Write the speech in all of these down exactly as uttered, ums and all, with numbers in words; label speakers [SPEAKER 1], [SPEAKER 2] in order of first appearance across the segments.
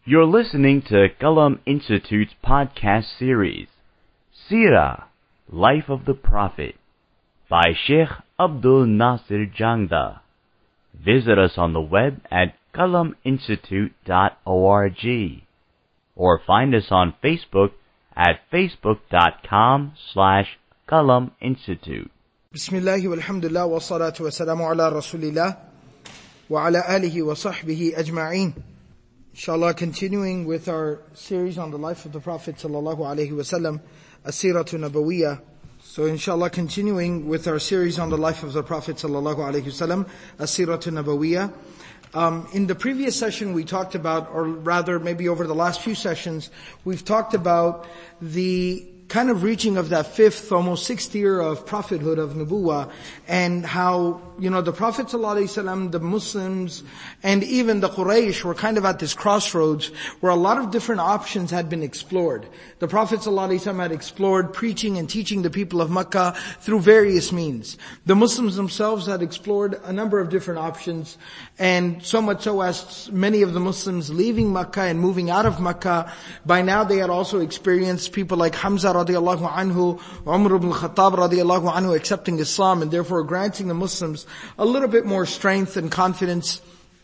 [SPEAKER 1] You're listening to Qalam Institute's podcast series, Seerah, Life of the Prophet, by Sheikh Abdul Nasir Jangda. Visit us on the web at qalam institute dot org or find us on Facebook at facebook.com slash Qalam Institute.
[SPEAKER 2] Bismillah walhamdulillah wa salatu wa salamu ala rasulillah wa ala alihi wa sahbihi ajma'een. Inshallah, continuing with our series on the life of the Prophet sallallahu alaihi wasallam, As-Siratu Nabawiyah. So inshallah, continuing with our series on the life of the Prophet sallallahu alaihi wasallam, As-Siratu Nabawiyah. Um, in the previous session we talked about, or rather maybe over the last few sessions, we've talked about the kind of reaching of that fifth, almost sixth year of prophethood of Nubuwah, and how, you know, the Prophet ﷺ, the Muslims, and even the Quraysh were kind of at this crossroads where a lot of different options had been explored. The Prophet ﷺ had explored preaching and teaching the people of Makkah through various means. The Muslims themselves had explored a number of different options, and so much so as many of the Muslims leaving Makkah and moving out of Makkah, by now they had also experienced people like Hamza radiallahu anhu, Umar ibn Khattab radiallahu anhu accepting Islam, and therefore granting the Muslims a little bit more strength and confidence.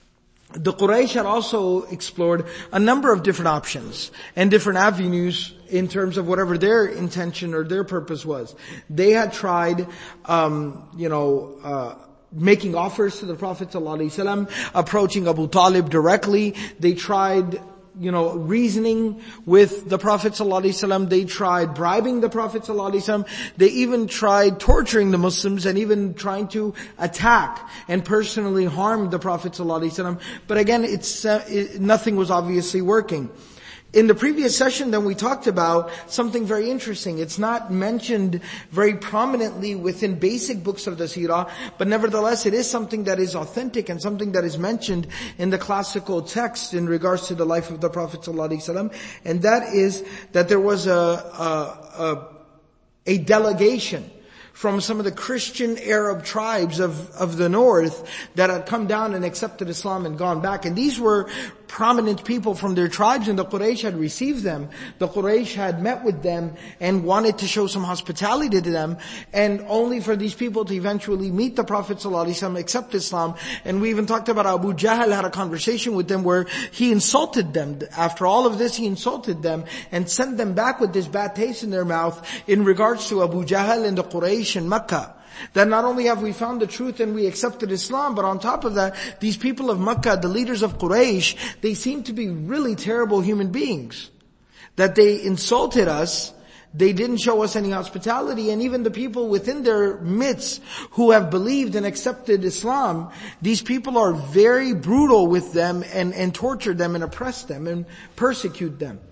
[SPEAKER 2] The Quraysh had also explored a number of different options and different avenues in terms of whatever their intention or their purpose was. They had tried, um, you know, uh, making offers to the Prophet ﷺ, approaching Abu Talib directly. They tried, you know, reasoning with the Prophet ﷺ. They tried bribing the Prophet ﷺ. They even tried torturing the Muslims and even trying to attack and personally harm the Prophet ﷺ. But again, it's uh, it, nothing was obviously working. In the previous session, then, we talked about something very interesting. It's not mentioned very prominently within basic books of the Seerah, but nevertheless it is something that is authentic and something that is mentioned in the classical text in regards to the life of the Prophet ﷺ, and that is that there was a, a, a, a delegation from some of the Christian Arab tribes of, of the north that had come down and accepted Islam and gone back. And these were prominent people from their tribes, and the Quraysh had received them. The Quraysh had met with them and wanted to show some hospitality to them, and only for these people to eventually meet the Prophet ﷺ, accept Islam. And we even talked about Abu Jahl had a conversation with them where he insulted them. After all of this, he insulted them and sent them back with this bad taste in their mouth in regards to Abu Jahl and the Quraysh in Makkah. That not only have we found the truth and we accepted Islam, but on top of that, these people of Makkah, the leaders of Quraysh, they seem to be really terrible human beings. That they insulted us, they didn't show us any hospitality, and even the people within their midst who have believed and accepted Islam, these people are very brutal with them and, and torture them and oppress them and persecute them.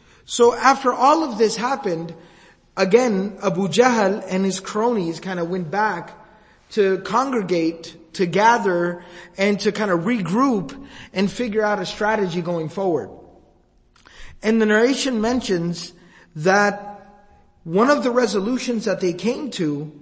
[SPEAKER 2] So after all of this happened, again, Abu Jahl and his cronies kind of went back to congregate, to gather, and to kind of regroup and figure out a strategy going forward. And the narration mentions that one of the resolutions that they came to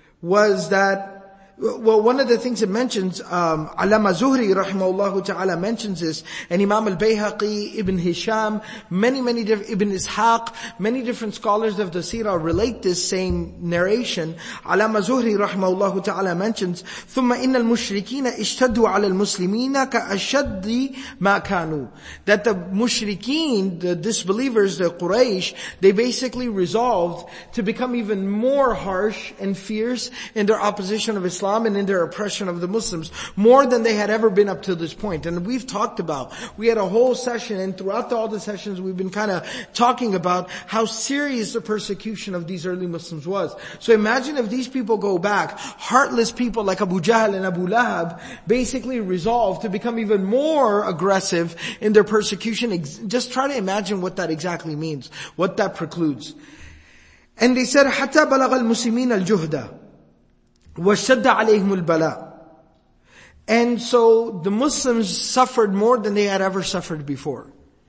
[SPEAKER 2] was that, well, one of the things it mentions, um, Allama Zuhri rahimahullah ta'ala mentions this, and Imam al-Bayhaqi, Ibn Hisham, many, many different, Ibn Ishaq, many different scholars of the Seerah relate this same narration. Allama Zuhri rahimahullah ta'ala mentions, ثُمَّ إِنَّ الْمُشْرِكِينَ اشْتَدُّوا عَلَى الْمُسْلِمِينَ كَأَشَدِّ مَا كَانُوا. That the mushrikeen, the disbelievers, the Quraysh, they basically resolved to become even more harsh and fierce in their opposition of Islam and in their oppression of the Muslims, more than they had ever been up to this point. And we've talked about, we had a whole session, and throughout the, all the sessions we've been kind of talking about how serious the persecution of these early Muslims was. So imagine if these people go back, heartless people like Abu Jahl and Abu Lahab, basically resolve to become even more aggressive in their persecution. Just try to imagine what that exactly means, what that precludes. And they said, حَتَّى بَلَغَ الْمُسْلِمِينَ الْجُهْدَ وَاشْتَدَّ عَلَيْهِمُ الْبَلَاءُ. And so the Muslims suffered more than they had ever suffered before.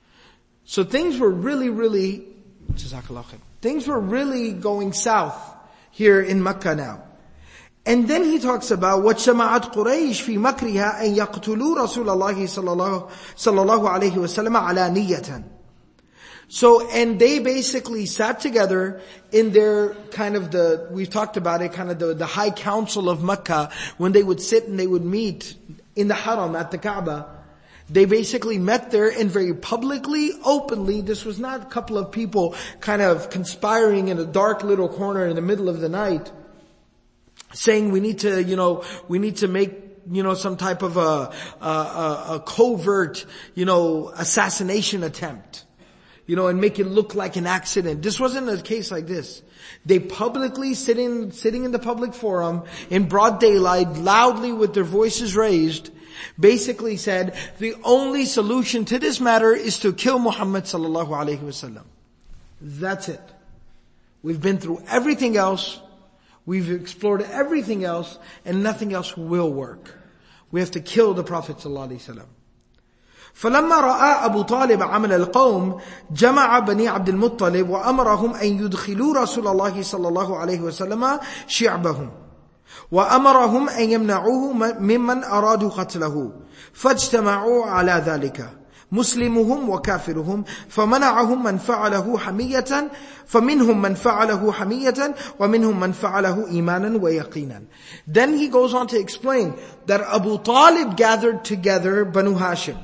[SPEAKER 2] So things were really, really, things were really going south here in Makkah now. And then he talks about وَاجْتَمَعَتْ قُرَيْشْ فِي مَكْرِهَا أَنْ يَقْتُلُوا رَسُولَ اللَّهِ صلى الله عليه وسلم عَلَانِيَّةً. So, and they basically sat together in their kind of the, we've talked about it, kind of the, the high council of Mecca, when they would sit and they would meet in the Haram at the Kaaba. They basically met there and very publicly, openly, this was not a couple of people kind of conspiring in a dark little corner in the middle of the night, saying we need to, you know, we need to make, you know, some type of a, a, a, a covert, you know, assassination attempt. You know, and make it look like an accident. This wasn't a case like this. They publicly, sitting, sitting in the public forum, in broad daylight, loudly with their voices raised, basically said, the only solution to this matter is to kill Muhammad sallallahu alayhi wasallam. That's it. We've been through everything else. We've explored everything else, and nothing else will work. We have to kill the Prophet sallallahu alayhi wasallam. فلما رأى أبو طالب عمل القوم جمع بني عبد المطلب وأمرهم أن يدخلوا رسول الله صلى الله عليه وسلم شعبهم وأمرهم أن يمنعوه ممن أرادوا قتله فاجتمعوا على ذلك مسلمهم وكافرهم فمنعهم من فعله حمية فمنهم من فعله حمية ومنهم من فعله إيمانا ويقينا. Then he goes on to explain that Abu Talib gathered together Banu Hashim.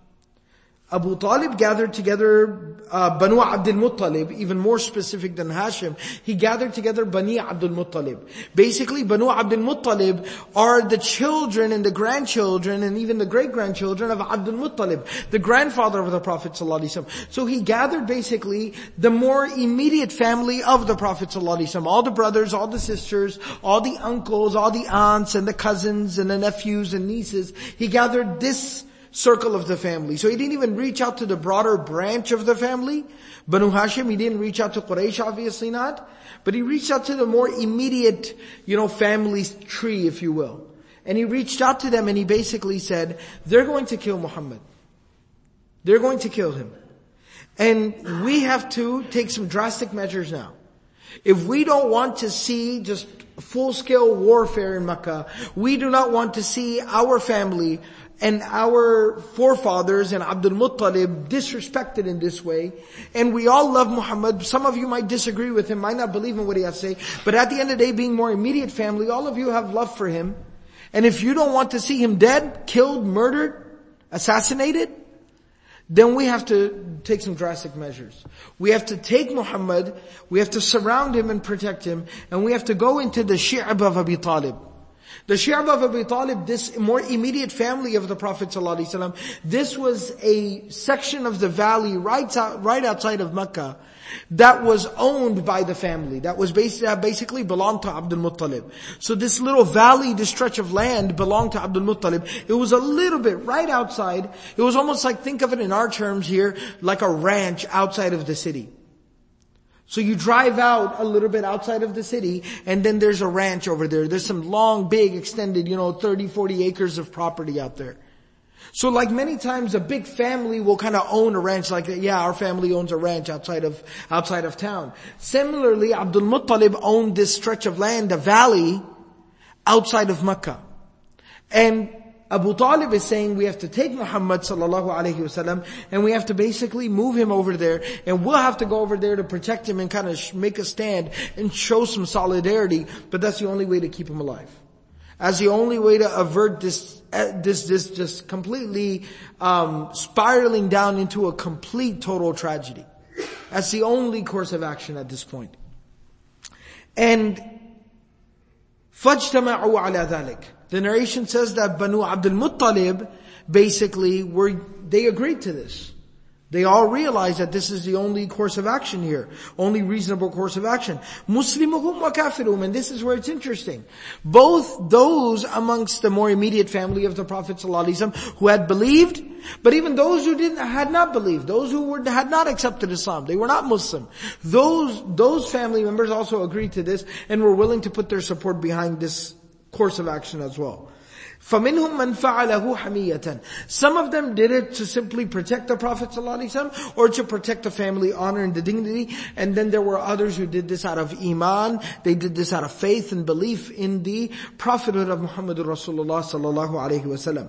[SPEAKER 2] Abu Talib gathered together uh, Banu Abdul Muttalib, even more specific than Hashim. He gathered together Bani Abdul Muttalib. Basically, Banu Abdul Muttalib are the children and the grandchildren and even the great-grandchildren of Abdul Muttalib, the grandfather of the Prophet ﷺ. So he gathered basically the more immediate family of the Prophet ﷺ. All the brothers, all the sisters, all the uncles, all the aunts and the cousins and the nephews and nieces. He gathered this circle of the family. So he didn't even reach out to the broader branch of the family. Banu Hashim, he didn't reach out to Quraysh, obviously not. But he reached out to the more immediate, you know, family tree, if you will. And he reached out to them and he basically said, they're going to kill Muhammad. They're going to kill him. And we have to take some drastic measures now. If we don't want to see just full-scale warfare in Mecca, we do not want to see our family and our forefathers and Abdul Muttalib disrespected in this way. And we all love Muhammad. Some of you might disagree with him, might not believe in what he has to say. But at the end of the day, being more immediate family, all of you have love for him. And if you don't want to see him dead, killed, murdered, assassinated, then we have to take some drastic measures. We have to take Muhammad, we have to surround him and protect him, and we have to go into the Shi'ab of Abi Talib. The Shi'ab of Abi Talib, this more immediate family of the Prophet ﷺ, this was a section of the valley right, out, right outside of Mecca that was owned by the family, that was basically, basically belonged to Abdul Muttalib. So this little valley, this stretch of land belonged to Abdul Muttalib. It was a little bit right outside. It was almost like, think of it in our terms here, like a ranch outside of the city. So you drive out a little bit outside of the city, and then there's a ranch over there. There's some long, big, extended, you know, thirty, forty acres of property out there. So like many times a big family will kind of own a ranch like that. Yeah, our family owns a ranch outside of, outside of town. Similarly, Abdul Muttalib owned this stretch of land, a valley, outside of Mecca. And Abu Talib is saying we have to take Muhammad sallallahu alayhi wasallam and we have to basically move him over there, and we'll have to go over there to protect him and kind of make a stand and show some solidarity, but that's the only way to keep him alive. As the only way to avert this, this, this just completely um, spiraling down into a complete total tragedy. That's the only course of action at this point. And فَاجْتَمَعُوا عَلَى ذَلِكَ. The narration says that Banu Abdul Muttalib basically were, they agreed to this. They all realized that this is the only course of action here. Only reasonable course of action. Muslimuhum wa kafiruhum. And this is where it's interesting. Both those amongst the more immediate family of the Prophet ﷺ who had believed, but even those who didn't, had not believed, those who were, had not accepted Islam, they were not Muslim. Those, those family members also agreed to this and were willing to put their support behind this course of action as well. فَمِنْهُمْ مَنْ فَعَلَهُ حَمِيَّةً. Some of them did it to simply protect the Prophet ﷺ or to protect the family honor and the dignity. And then there were others who did this out of iman. They did this out of faith and belief in the prophethood of Muhammadur Rasulullah sallallahu alaihi wasallam.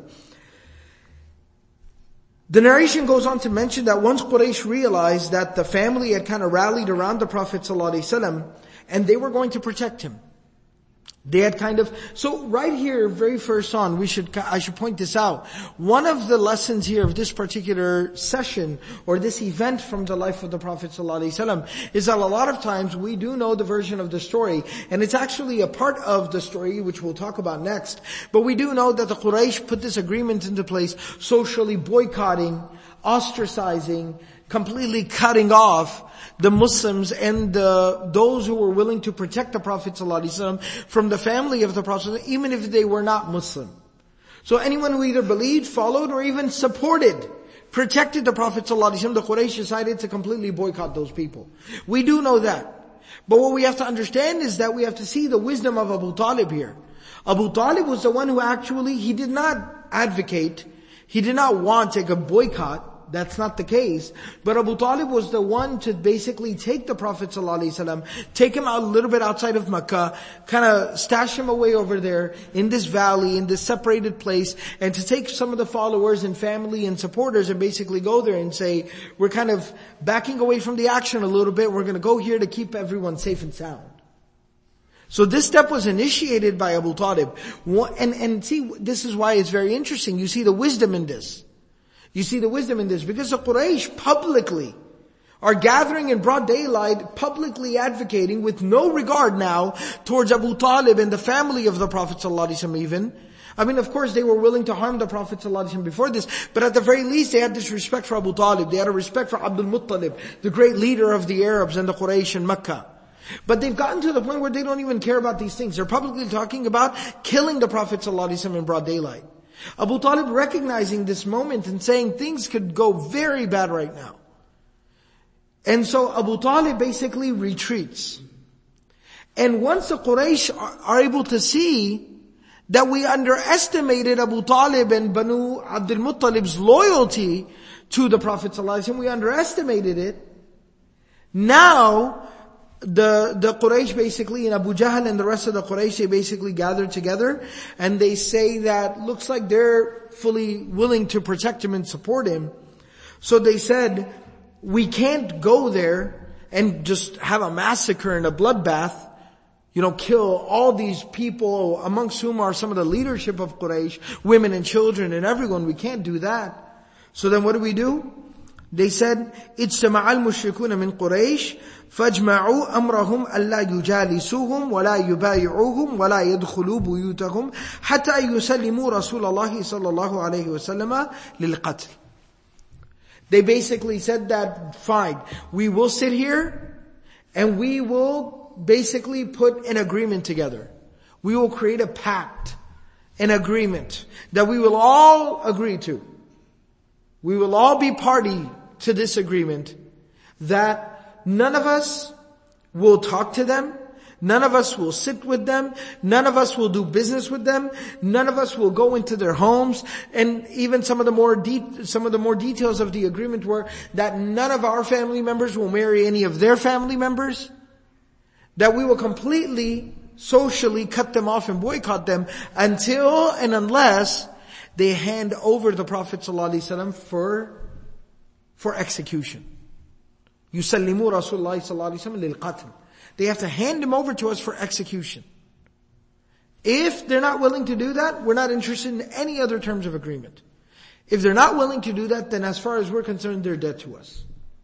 [SPEAKER 2] The narration goes on to mention that once Quraysh realized that the family had kind of rallied around the Prophet ﷺ and they were going to protect him. They had kind of, so right here, very first on, we should, I should point this out. One of the lessons here of this particular session, or this event from the life of the Prophet ﷺ, is that a lot of times we do know the version of the story, and it's actually a part of the story, which we'll talk about next, but we do know that the Quraysh put this agreement into place, socially boycotting, ostracizing, completely cutting off the Muslims and the, those who were willing to protect the Prophet ﷺ from the family of the Prophet, even if they were not Muslim. So anyone who either believed, followed, or even supported, protected the Prophet ﷺ, the Quraysh decided to completely boycott those people. We do know that. But what we have to understand is that we have to see the wisdom of Abu Talib here. Abu Talib was the one who actually, he did not advocate, he did not want like a boycott. That's not the case. But Abu Talib was the one to basically take the Prophet ﷺ, take him out a little bit outside of Mecca, kind of stash him away over there in this valley, in this separated place, and to take some of the followers and family and supporters and basically go there and say, we're kind of backing away from the action a little bit, we're going to go here to keep everyone safe and sound. So this step was initiated by Abu Talib. And, and see, this is why it's very interesting. You see the wisdom in this. You see the wisdom in this, because the Quraysh publicly are gathering in broad daylight, publicly advocating with no regard now towards Abu Talib and the family of the Prophet ﷺ even. I mean, of course, they were willing to harm the Prophet ﷺ before this, but at the very least they had this respect for Abu Talib. They had a respect for Abdul Muttalib, the great leader of the Arabs and the Quraysh in Mecca. But they've gotten to the point where they don't even care about these things. They're publicly talking about killing the Prophet ﷺ in broad daylight. Abu Talib recognizing this moment and saying things could go very bad right now. And so Abu Talib basically retreats. And once the Quraysh are, are able to see that we underestimated Abu Talib and Banu Abdul Muttalib's loyalty to the Prophet ﷺ, we underestimated it. Now, The, the Quraysh basically, and Abu Jahl and the rest of the Quraysh, they basically gathered together and they say that looks like they're fully willing to protect him and support him. So they said, we can't go there and just have a massacre and a bloodbath, you know, kill all these people amongst whom are some of the leadership of Quraysh, women and children and everyone. We can't do that. So then what do we do? They said, اجتمع المشركون من قريش فاجمعوا أمرهم ألا يجالسوهم ولا يبايعوهم ولا يدخلوا بيوتهم حتى يسلموا رسول الله صلى الله عليه وسلم للقتل. They basically said that, fine, we will sit here and we will basically put an agreement together. We will create a pact, an agreement that we will all agree to. We will all be party to this agreement that none of us will talk to them, none of us will sit with them, none of us will do business with them, none of us will go into their homes, and even some of the more de- some of the more details of the agreement were that none of our family members will marry any of their family members, that we will completely socially cut them off and boycott them until and unless they hand over the Prophet ﷺ for, for execution. يُسَلِّمُوا رَسُولُ اللَّهِ صَلَّى اللَّهُ عَلَيْهِ وسلم لِلْقَتْلِ. They have to hand him over to us for execution. If they're not willing to do that, we're not interested in any other terms of agreement. If they're not willing to do that, then as far as we're concerned, they're dead to us.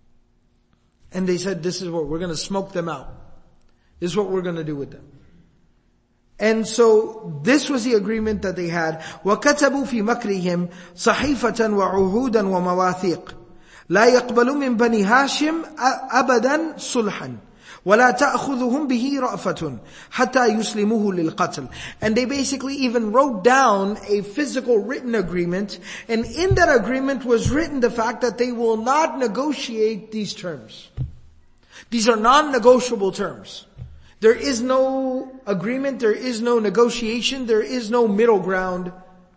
[SPEAKER 2] And they said, this is what we're going to smoke them out. This is what we're going to do with them. And so this was the agreement that they had. وَكَتَبُوا فِي مَكْرِهِمْ صَحِيفَةً وَعُهُودًا وَمَوَاثِيقًا لَا يَقْبَلُ مِنْ بَنِي هَاشِمْ أَبَدًا صُلْحًا وَلَا تَأْخُذُهُمْ بِهِ رَأْفَةٌ حَتَّى يُسْلِمُوهُ لِلْقَتْلِ. And they basically even wrote down a physical written agreement, and in that agreement was written the fact that they will not negotiate these terms. These are non-negotiable terms. There is no agreement, there is no negotiation, there is no middle ground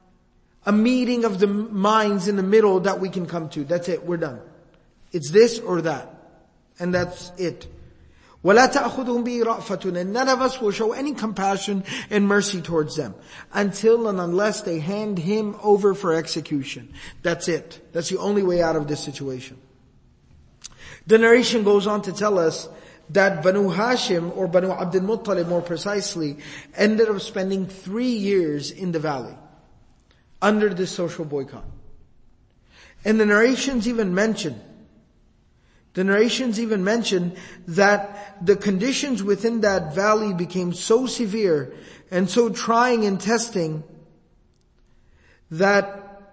[SPEAKER 2] a meeting of the minds in the middle that we can come to. That's it, we're done. It's this or that. And that's it. وَلَا تَأْخُذُهُمْ بِهِ رَأْفَةٌ, and none of us will show any compassion and mercy towards them until and unless they hand him over for execution. That's it. That's the only way out of this situation. The narration goes on to tell us that Banu Hashim, or Banu Abdul Muttalib more precisely, ended up spending three years in the valley under this social boycott. And the narrations even mention The narrations even mention that the conditions within that valley became so severe and so trying and testing that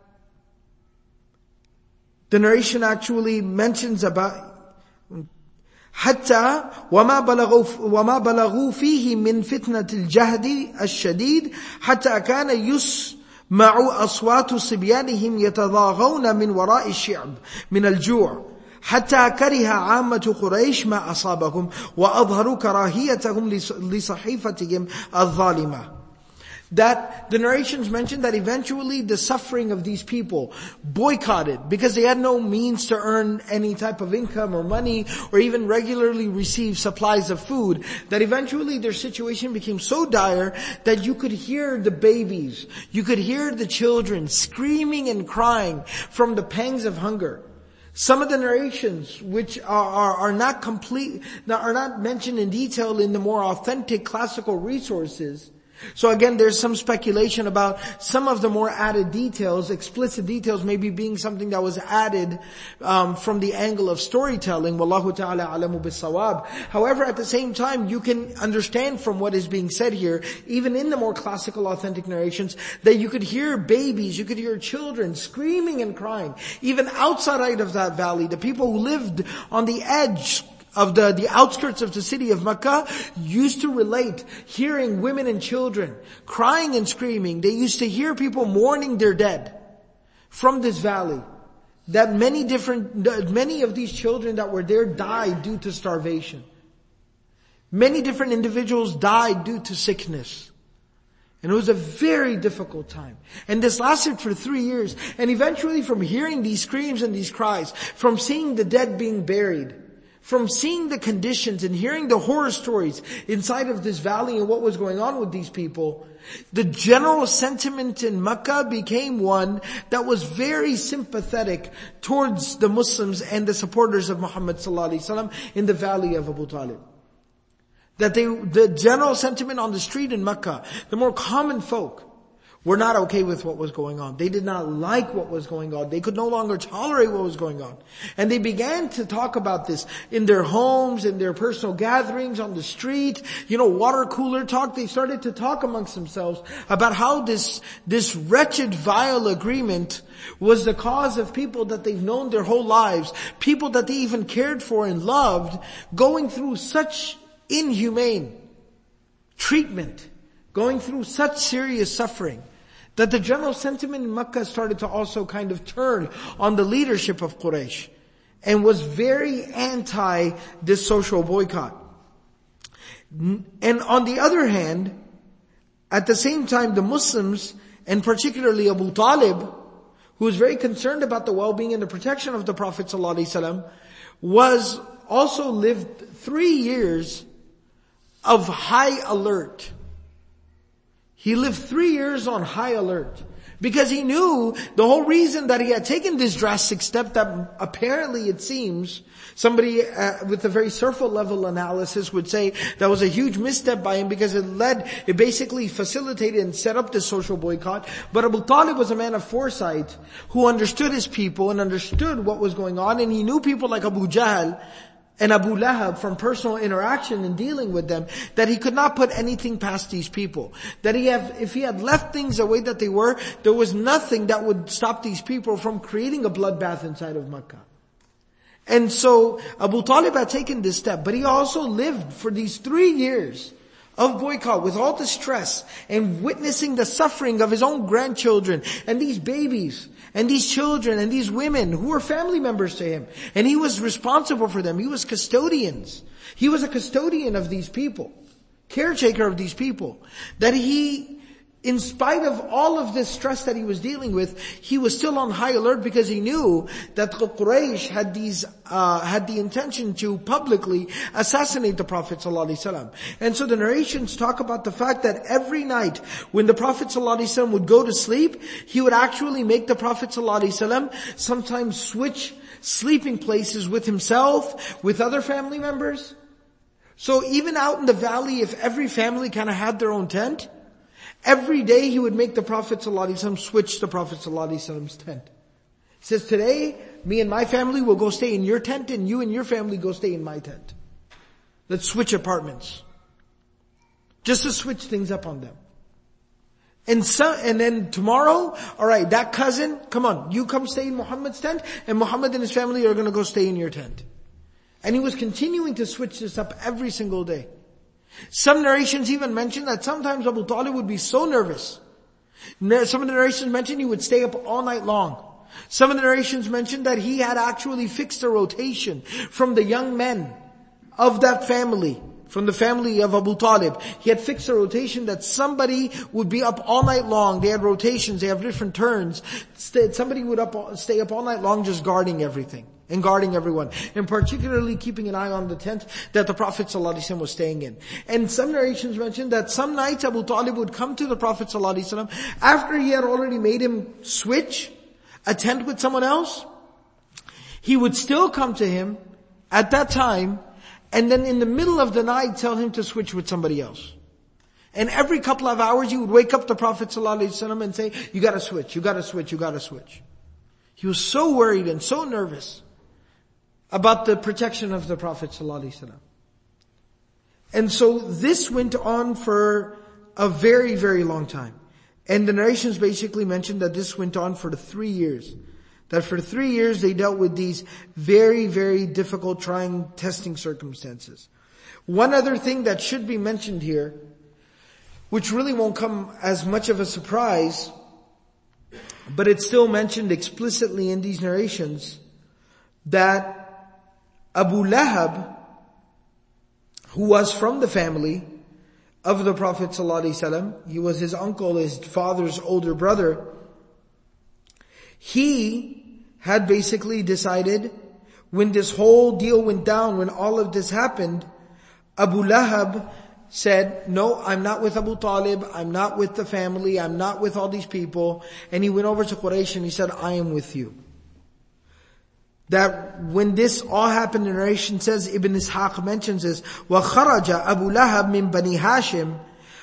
[SPEAKER 2] the narration actually mentions about حتى وما بلغوا وما بلغوا فيه من فتنة الجهد الشديد حتى كان يسمع أصوات صبيانهم يتضاغون من وراء الشعب من الجوع حتى كره عامة قريش ما أصابهم وأظهروا كراهيتهم لصحيفتهم الظالمة. That the narrations mention that eventually the suffering of these people boycotted because they had no means to earn any type of income or money or even regularly receive supplies of food, that eventually their situation became so dire that you could hear the babies, you could hear the children screaming and crying from the pangs of hunger. Some of the narrations, which are, are, are not complete, are not mentioned in detail in the more authentic classical resources. So again, there's some speculation about some of the more added details, explicit details maybe being something that was added um, from the angle of storytelling. Wallahu ta'ala alamu bis-sawab. However, at the same time, you can understand from what is being said here, even in the more classical authentic narrations, that you could hear babies, you could hear children screaming and crying. Even outside of that valley, the people who lived on the edge of the, the outskirts of the city of Mecca used to relate hearing women and children crying and screaming. They used to hear people mourning their dead from this valley. That many different, many of these children that were there died due to starvation. Many different individuals died due to sickness. And it was a very difficult time. And this lasted for three years. And eventually from hearing these screams and these cries, from seeing the dead being buried, from seeing the conditions and hearing the horror stories inside of this valley and what was going on with these people, the general sentiment in Mecca became one that was very sympathetic towards the Muslims and the supporters of Muhammad sallallahu alaihi wasallam in the valley of Abu Talib. That they, the general sentiment on the street in Mecca, the more common folk, were not okay with what was going on. They did not like what was going on. They could no longer tolerate what was going on. And they began to talk about this in their homes, in their personal gatherings, on the street, you know, water cooler talk. They started to talk amongst themselves about how this, this wretched, vile agreement was the cause of people that they've known their whole lives, people that they even cared for and loved, going through such inhumane treatment, going through such serious suffering, that the general sentiment in Mecca started to also kind of turn on the leadership of Quraysh and was very anti this social boycott. And on the other hand, at the same time, the Muslims, and particularly Abu Talib, who was very concerned about the well-being and the protection of the Prophet ﷺ, was also lived three years of high alert. He lived three years on high alert because he knew the whole reason that he had taken this drastic step that apparently it seems somebody uh, with a very surface level analysis would say that was a huge misstep by him because it led, it basically facilitated and set up this social boycott. But Abu Talib was a man of foresight who understood his people and understood what was going on, and he knew people like Abu Jahl and Abu Lahab from personal interaction and dealing with them, that he could not put anything past these people. That he have, if he had left things the way that they were, there was nothing that would stop these people from creating a bloodbath inside of Mecca. And so Abu Talib had taken this step, but he also lived for these three years of boycott with all the stress and witnessing the suffering of his own grandchildren and these babies and these children and these women who were family members to him. And he was responsible for them. He was custodians. He was a custodian of these people, caretaker of these people. That he in spite of all of this stress that he was dealing with, he was still on high alert because he knew that Quraysh had these, uh, had the intention to publicly assassinate the Prophet ﷺ. And so the narrations talk about the fact that every night when the Prophet ﷺ would go to sleep, he would actually make the Prophet ﷺ sometimes switch sleeping places with himself, with other family members. So even out in the valley, if every family kind of had their own tent, every day he would make the Prophet ﷺ switch the Prophet ﷺ's tent. He says, today, me and my family will go stay in your tent and you and your family go stay in my tent. Let's switch apartments. Just to switch things up on them. And so, and then tomorrow, alright, that cousin, come on, you come stay in Muhammad's tent and Muhammad and his family are going to go stay in your tent. And he was continuing to switch this up every single day. Some narrations even mention that sometimes Abu Talib would be so nervous. Some of the narrations mention he would stay up all night long. Some of the narrations mention that he had actually fixed a rotation from the young men of that family, from the family of Abu Talib. He had fixed a rotation that somebody would be up all night long. They had rotations, they have different turns. Somebody would up, stay up all night long just guarding everything. And guarding everyone. And particularly keeping an eye on the tent that the Prophet ﷺ was staying in. And some narrations mention that some nights Abu Talib would come to the Prophet ﷺ after he had already made him switch a tent with someone else. He would still come to him at that time and then in the middle of the night tell him to switch with somebody else. And every couple of hours he would wake up the Prophet ﷺ and say, you gotta switch, you gotta switch, you gotta switch. He was so worried and so nervous about the protection of the Prophet ﷺ. And so this went on for a very, very long time. And the narrations basically mentioned that this went on for three years. That for three years they dealt with these very, very difficult, trying, testing circumstances. One other thing that should be mentioned here, which really won't come as much of a surprise, but it's still mentioned explicitly in these narrations, that Abu Lahab, who was from the family of the Prophet ﷺ, he was his uncle, his father's older brother, he had basically decided, when this whole deal went down, when all of this happened, Abu Lahab said, no, I'm not with Abu Talib, I'm not with the family, I'm not with all these people. And he went over to Quraysh and he said, I am with you. That when this all happened, the narration says, Ibn Ishaq mentions this, وَخَرَجَ أَبُو لَهَبْ مِنْ بَنِي هَاشِمٍ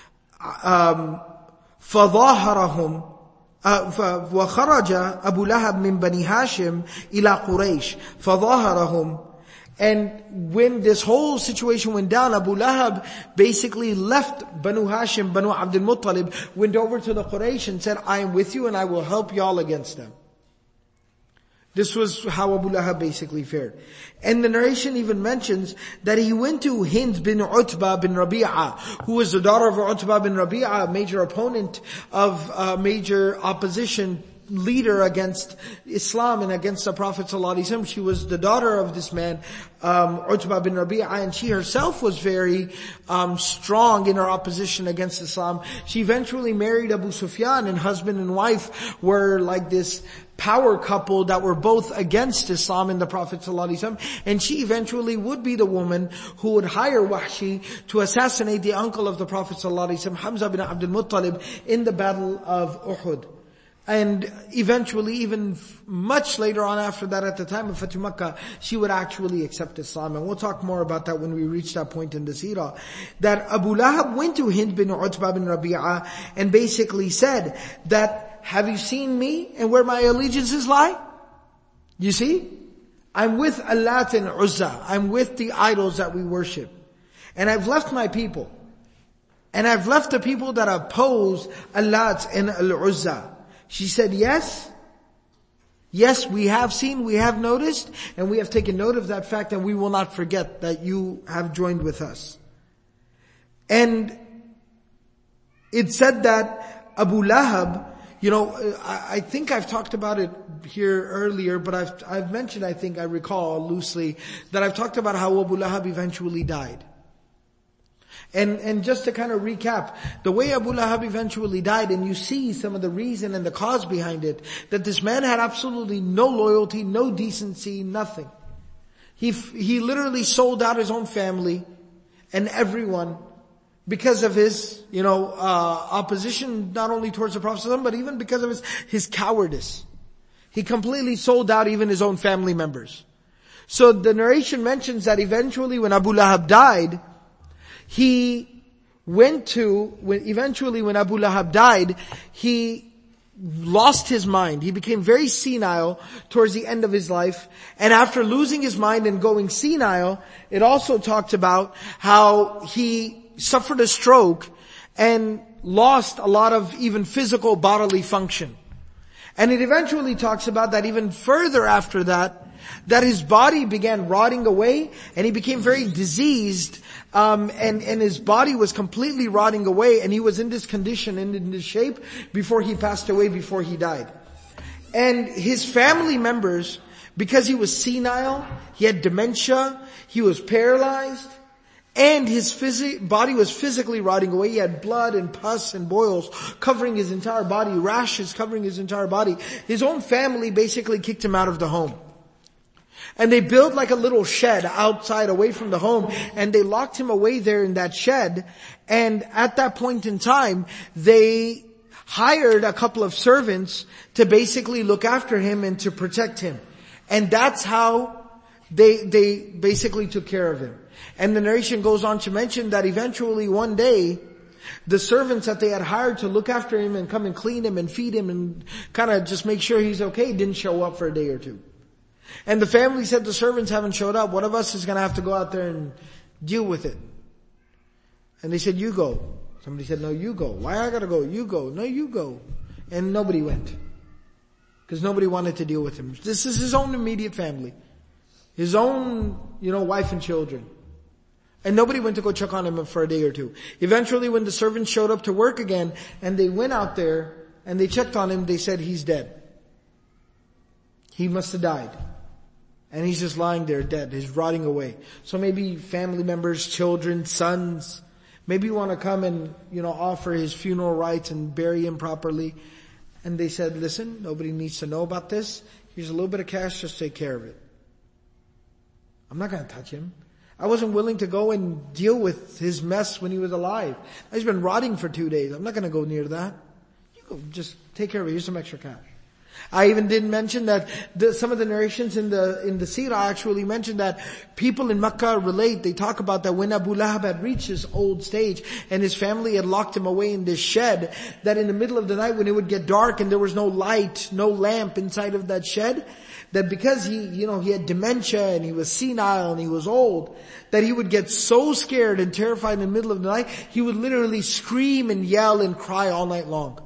[SPEAKER 2] فَظَاهَرَهُمْ وَخَرَجَ أَبُو لَهَبْ مِنْ بَنِي هَاشِمٍ إِلَى قُرَيْشٍ فَظَاهَرَهُمْ. And when this whole situation went down, Abu Lahab basically left Banu Hashim, Banu Abdul Muttalib, went over to the Quraysh and said, I am with you and I will help y'all against them. This was how Abu Lahab basically fared. And the narration even mentions that he went to Hind bin Utbah bin Rabi'ah, who was the daughter of Utbah bin Rabi'ah, a major opponent of a major opposition leader against Islam and against the Prophet ﷺ. She was the daughter of this man, um, Utbah bin Rabi'ah, and she herself was very um, strong in her opposition against Islam. She eventually married Abu Sufyan, and husband and wife were like this power couple that were both against Islam and the Prophet ﷺ. And she eventually would be the woman who would hire Wahshi to assassinate the uncle of the Prophet ﷺ, Hamza bin Abdul Muttalib, in the battle of Uhud. And eventually, even much later on after that, at the time of Fatih Makkah, she would actually accept Islam. And we'll talk more about that when we reach that point in the seerah. That Abu Lahab went to Hind bin Utbah bin Rabi'ah and basically said that, have you seen me and where my allegiances lie? You see? I'm with Allat and Uzza. I'm with the idols that we worship. And I've left my people. And I've left the people that oppose Allat and Al-Uzza. She said, yes, yes, we have seen, we have noticed, and we have taken note of that fact, and we will not forget that you have joined with us. And it said that Abu Lahab, you know, I, I think I've talked about it here earlier, but I've, I've mentioned, I think I recall loosely, that I've talked about how Abu Lahab eventually died. And, and just to kind of recap, the way Abu Lahab eventually died, and you see some of the reason and the cause behind it, that this man had absolutely no loyalty, no decency, nothing. He, he literally sold out his own family and everyone because of his, you know, uh, opposition not only towards the Prophet, but even because of his, his cowardice. He completely sold out even his own family members. So the narration mentions that eventually when Abu Lahab died, he went to, when, eventually when Abu Lahab died, he lost his mind. He became very senile towards the end of his life. And after losing his mind and going senile, it also talked about how he suffered a stroke and lost a lot of even physical bodily function. And it eventually talks about that even further after that, that his body began rotting away and he became very diseased, um, and, and his body was completely rotting away, and he was in this condition and in this shape before he passed away, before he died. And his family members, because he was senile, he had dementia, he was paralyzed, and his phys- body was physically rotting away. He had blood and pus and boils covering his entire body, rashes covering his entire body. His own family basically kicked him out of the home. And they built like a little shed outside away from the home, and they locked him away there in that shed. And at that point in time, they hired a couple of servants to basically look after him and to protect him. And that's how they, they basically took care of him. And the narration goes on to mention that eventually one day, the servants that they had hired to look after him and come and clean him and feed him and kind of just make sure he's okay didn't show up for a day or two. And the family said, the servants haven't showed up. One of us is going to have to go out there and deal with it. And they said, you go. Somebody said, no, you go. Why I got to go? You go. No, you go. And nobody went. Because nobody wanted to deal with him. This is his own immediate family. His own, you know, wife and children. And nobody went to go check on him for a day or two. Eventually when the servants showed up to work again and they went out there and they checked on him, they said, he's dead. He must have died. And he's just lying there dead. He's rotting away. So maybe family members, children, sons, maybe want to come and, you know, offer his funeral rites and bury him properly. And they said, listen, nobody needs to know about this. Here's a little bit of cash, just take care of it. I'm not going to touch him. I wasn't willing to go and deal with his mess when he was alive. He's been rotting for two days. I'm not going to go near that. You go, just take care of it. Here's some extra cash. I even didn't mention that the, some of the narrations in the in the Seerah actually mentioned that people in Makkah relate. They talk about that when Abu Lahab had reached his old stage and his family had locked him away in this shed, that in the middle of the night when it would get dark and there was no light, no lamp inside of that shed, that because he, you know, he had dementia and he was senile and he was old, that he would get so scared and terrified in the middle of the night, he would literally scream and yell and cry all night long.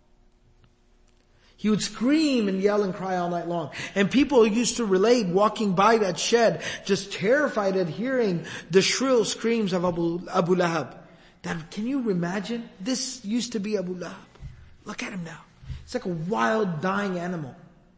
[SPEAKER 2] He would scream and yell and cry all night long. And people used to relate walking by that shed, just terrified at hearing the shrill screams of Abu, Abu Lahab. That, can you imagine? This used to be Abu Lahab. Look at him now. It's like a wild dying animal.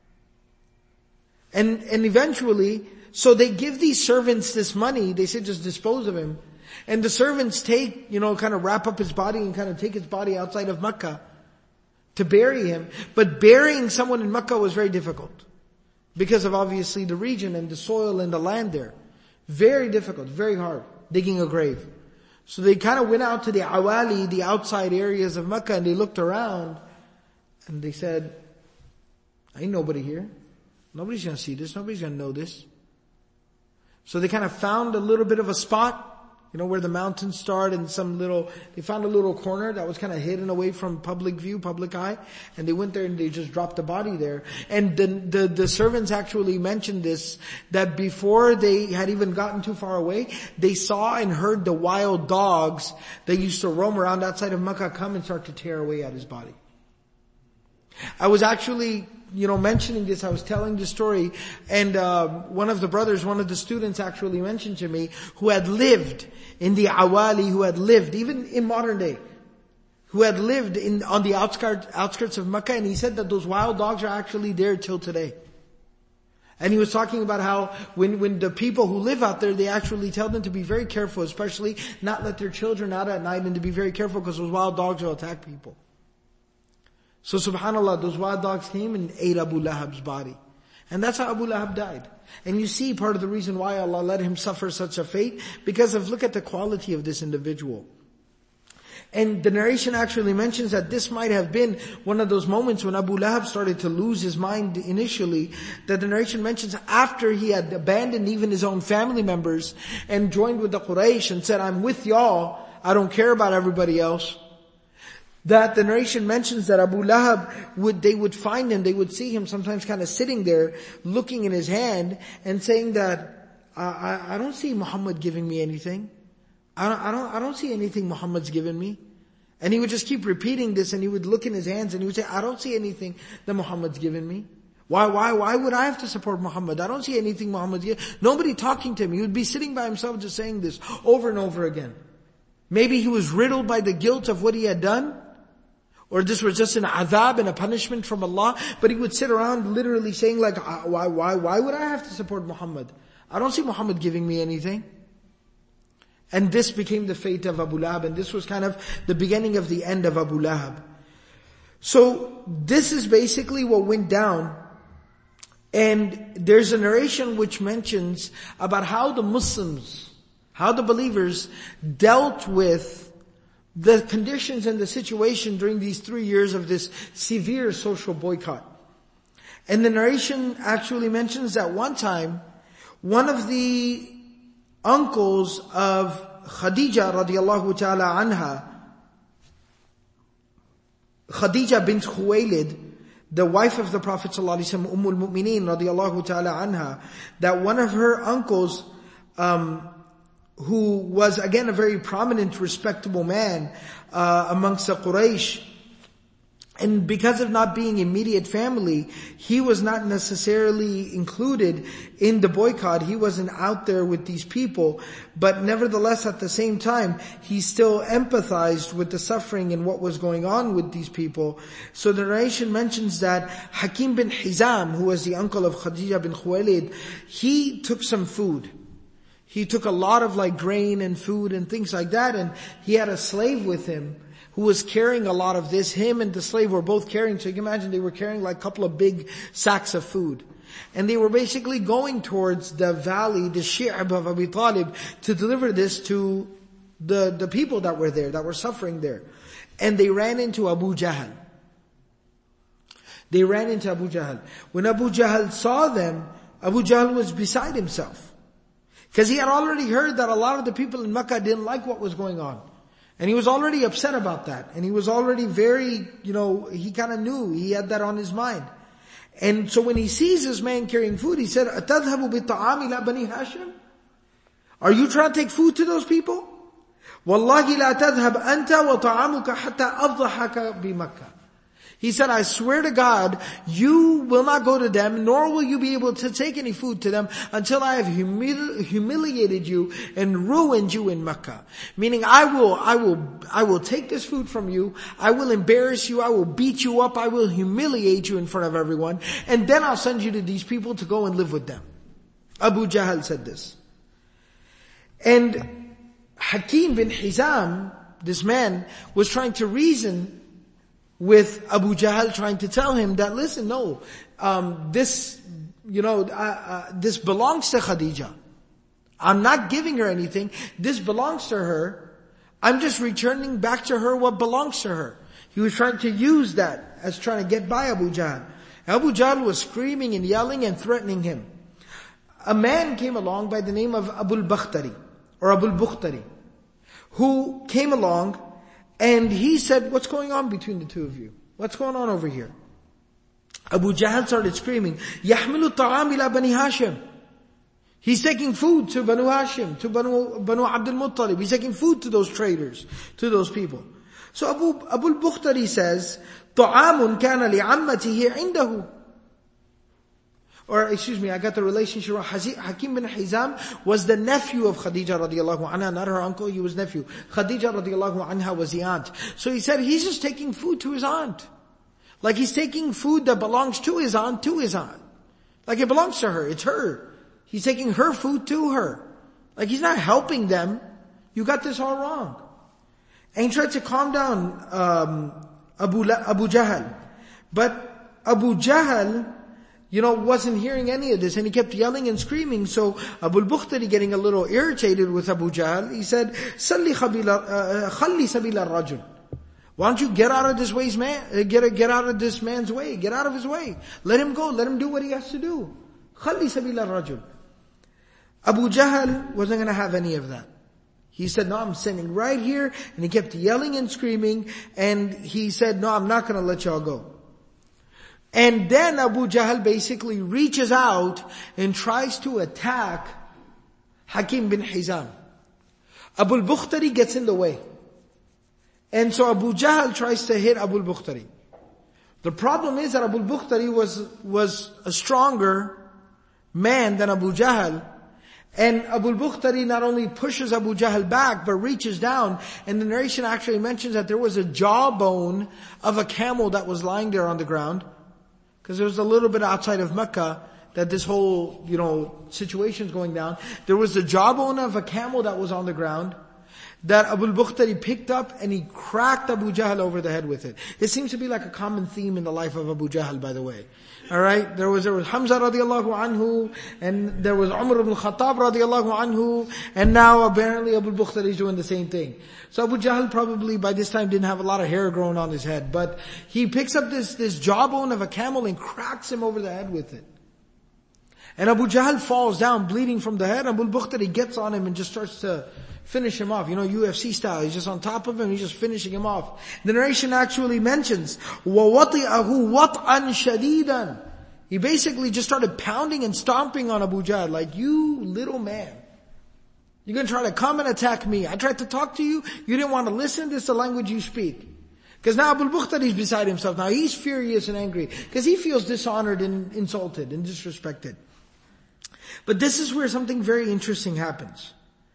[SPEAKER 2] And, and eventually, so they give these servants this money. They say just dispose of him. And the servants take, you know, kind of wrap up his body and kind of take his body outside of Makkah to bury him. But burying someone in Makkah was very difficult because of obviously the region and the soil and the land there. Very difficult, very hard, digging a grave. So they kind of went out to the awali, the outside areas of Makkah, and they looked around and they said, ain't nobody here. Nobody's going to see this. Nobody's going to know this. So they kind of found a little bit of a spot, you know, where the mountains start, and some little, they found a little corner that was kind of hidden away from public view, public eye, and they went there and they just dropped the body there. And the, the, the servants actually mentioned this, that before they had even gotten too far away, they saw and heard the wild dogs that used to roam around outside of Makkah come and start to tear away at his body. I was actually, you know, mentioning this, I was telling the story, and uh, one of the brothers, one of the students actually mentioned to me, who had lived in the awali, who had lived, even in modern day, who had lived in on the outskirts, outskirts of Makkah, and he said that those wild dogs are actually there till today. And he was talking about how when, when the people who live out there, they actually tell them to be very careful, especially not let their children out at night and to be very careful because those wild dogs will attack people. So subhanAllah, those wild dogs came and ate Abu Lahab's body. And that's how Abu Lahab died. And you see part of the reason why Allah let him suffer such a fate, because of, look at the quality of this individual. And the narration actually mentions that this might have been one of those moments when Abu Lahab started to lose his mind initially, that the narration mentions after he had abandoned even his own family members and joined with the Quraysh and said, I'm with y'all, I don't care about everybody else. That the narration mentions that Abu Lahab would, they would find him, they would see him sometimes kind of sitting there, looking in his hand and saying that, I, I, I don't see Muhammad giving me anything. I don't, I don't, I don't see anything Muhammad's given me. And he would just keep repeating this, and he would look in his hands and he would say, I don't see anything that Muhammad's given me. Why, why, why would I have to support Muhammad? I don't see anything Muhammad's given. Nobody talking to him. He would be sitting by himself just saying this over and over again. Maybe he was riddled by the guilt of what he had done. Or this was just an adhab and a punishment from Allah. But he would sit around literally saying like, why, why, why would I have to support Muhammad? I don't see Muhammad giving me anything. And this became the fate of Abu Lahab, and this was kind of the beginning of the end of Abu Lahab. So this is basically what went down. And there's a narration which mentions about how the Muslims, how the believers dealt with the conditions and the situation during these three years of this severe social boycott. And the narration actually mentions that one time, one of the uncles of Khadija radiallahu ta'ala anha, Khadija bint Khuwaylid, the wife of the Prophet sallallahu alaihi wasallam, Ummul Mu'mineen radiallahu ta'ala anha, that one of her uncles, um, who was again a very prominent, respectable man uh, amongst the Quraysh, and because of not being immediate family, he was not necessarily included in the boycott. He wasn't out there with these people. But nevertheless, at the same time, he still empathized with the suffering and what was going on with these people. So the narration mentions that Hakim bin Hizam, who was the uncle of Khadija bin Khuwaylid, he took some food. He took a lot of like grain and food and things like that, and he had a slave with him who was carrying a lot of this. Him and the slave were both carrying, so you can imagine they were carrying like a couple of big sacks of food. And they were basically going towards the valley, the Shi'ab of Abi Talib, to deliver this to the, the people that were there, that were suffering there. And they ran into Abu Jahl. They ran into Abu Jahl. When Abu Jahl saw them, Abu Jahl was beside himself. Because he had already heard that a lot of the people in Mecca didn't like what was going on. And he was already upset about that. And he was already very, you know, he kind of knew, he had that on his mind. And so when he sees this man carrying food, he said, أَتَذْهَبُ بِالطَّعَامِ إِلَى بَنِي هَاشِمٍ? Are you trying to take food to those people? وَاللَّهِ لَا تَذْهَبْ أَنْتَ وَطَعَامُكَ حَتَّى أَفْضَحَكَ بِمَكَّةِ. He said, I swear to God, you will not go to them, nor will you be able to take any food to them until I have humili- humiliated you and ruined you in Mecca. Meaning, I will, I will, I will take this food from you, I will embarrass you, I will beat you up, I will humiliate you in front of everyone, and then I'll send you to these people to go and live with them. Abu Jahl said this. And Hakim bin Hizam, this man, was trying to reason with Abu Jahl, trying to tell him that, listen, no, um, this, you know, uh, uh, this belongs to Khadija. I'm not giving her anything. This belongs to her. I'm just returning back to her what belongs to her. He was trying to use that as trying to get by Abu Jahl. Abu Jahl was screaming and yelling and threatening him. A man came along by the name of Abu al-Bakhtari, or Abu al-Bukhtari, who came along. And he said, what's going on between the two of you? What's going on over here? Abu Jahl started screaming, يَحْمِلُ الطَّعَامِ إِلَى بَنِي هَاشِمٍ. He's taking food to Banu Hashim, to Banu, Banu Abdul Muttalib. He's taking food to those traders, to those people. So Abu, Abu al-Bukhtari says, طَعَامٌ كَانَ لِعَمَّتِهِ عِنْدَهُ. Or, excuse me, I got the relationship. Hakim bin Hizam was the nephew of Khadija radiallahu anha, not her uncle, he was nephew. Khadija radiallahu anha was the aunt. So he said he's just taking food to his aunt. Like he's taking food that belongs to his aunt, to his aunt. Like it belongs to her. It's her. He's taking her food to her. Like he's not helping them. You got this all wrong. And he tried to calm down um, Abu, La- Abu Jahl. But Abu Jahl, you know, wasn't hearing any of this, and he kept yelling and screaming. So Abu al-Bukhtari, getting a little irritated with Abu Jahl, he said, "Salli khabila, khalli sabila ar-rajul." Why don't you get out of this way's man, get get out of this man's way, get out of his way. Let him go, let him do what he has to do. Khalli sabila ar-rajul. Abu Jahl wasn't going to have any of that. He said, "No, I'm standing right here," and he kept yelling and screaming, and he said, "No, I'm not going to let y'all go." And then Abu Jahl basically reaches out and tries to attack Hakim bin Hizam. Abu al-Bukhtari gets in the way. And so Abu Jahl tries to hit Abu al-Bukhtari. The problem is that Abu al-Bukhtari was, was a stronger man than Abu Jahl. And Abu al-Bukhtari not only pushes Abu Jahl back, but reaches down. And the narration actually mentions that there was a jawbone of a camel that was lying there on the ground. Because there was a little bit outside of Mecca that this whole, you know, situation's going down. There was the jawbone of a camel that was on the ground that Abu al-Bukhtari picked up, and he cracked Abu Jahl over the head with it. It seems to be like a common theme in the life of Abu Jahl, by the way. Alright, there was, there was Hamza radiallahu anhu, and there was Umar ibn Khattab radiallahu anhu, and now apparently Abu al-Bukhtari is doing the same thing. So Abu Jahl probably by this time didn't have a lot of hair growing on his head, but he picks up this, this jawbone of a camel and cracks him over the head with it. And Abu Jahl falls down bleeding from the head, and Abu al-Bukhtari gets on him and just starts to finish him off. You know, U F C style. He's just on top of him, he's just finishing him off. The narration actually mentions, وَوَطِئَهُ وَطْعًا شَدِيدًا. He basically just started pounding and stomping on Abu Jahl, like, you little man. You're going to try to come and attack me. I tried to talk to you, you didn't want to listen, this is the language you speak. Because now Abu al-Bukhtari is beside himself. Now he's furious and angry, because he feels dishonored and insulted and disrespected. But this is where something very interesting happens.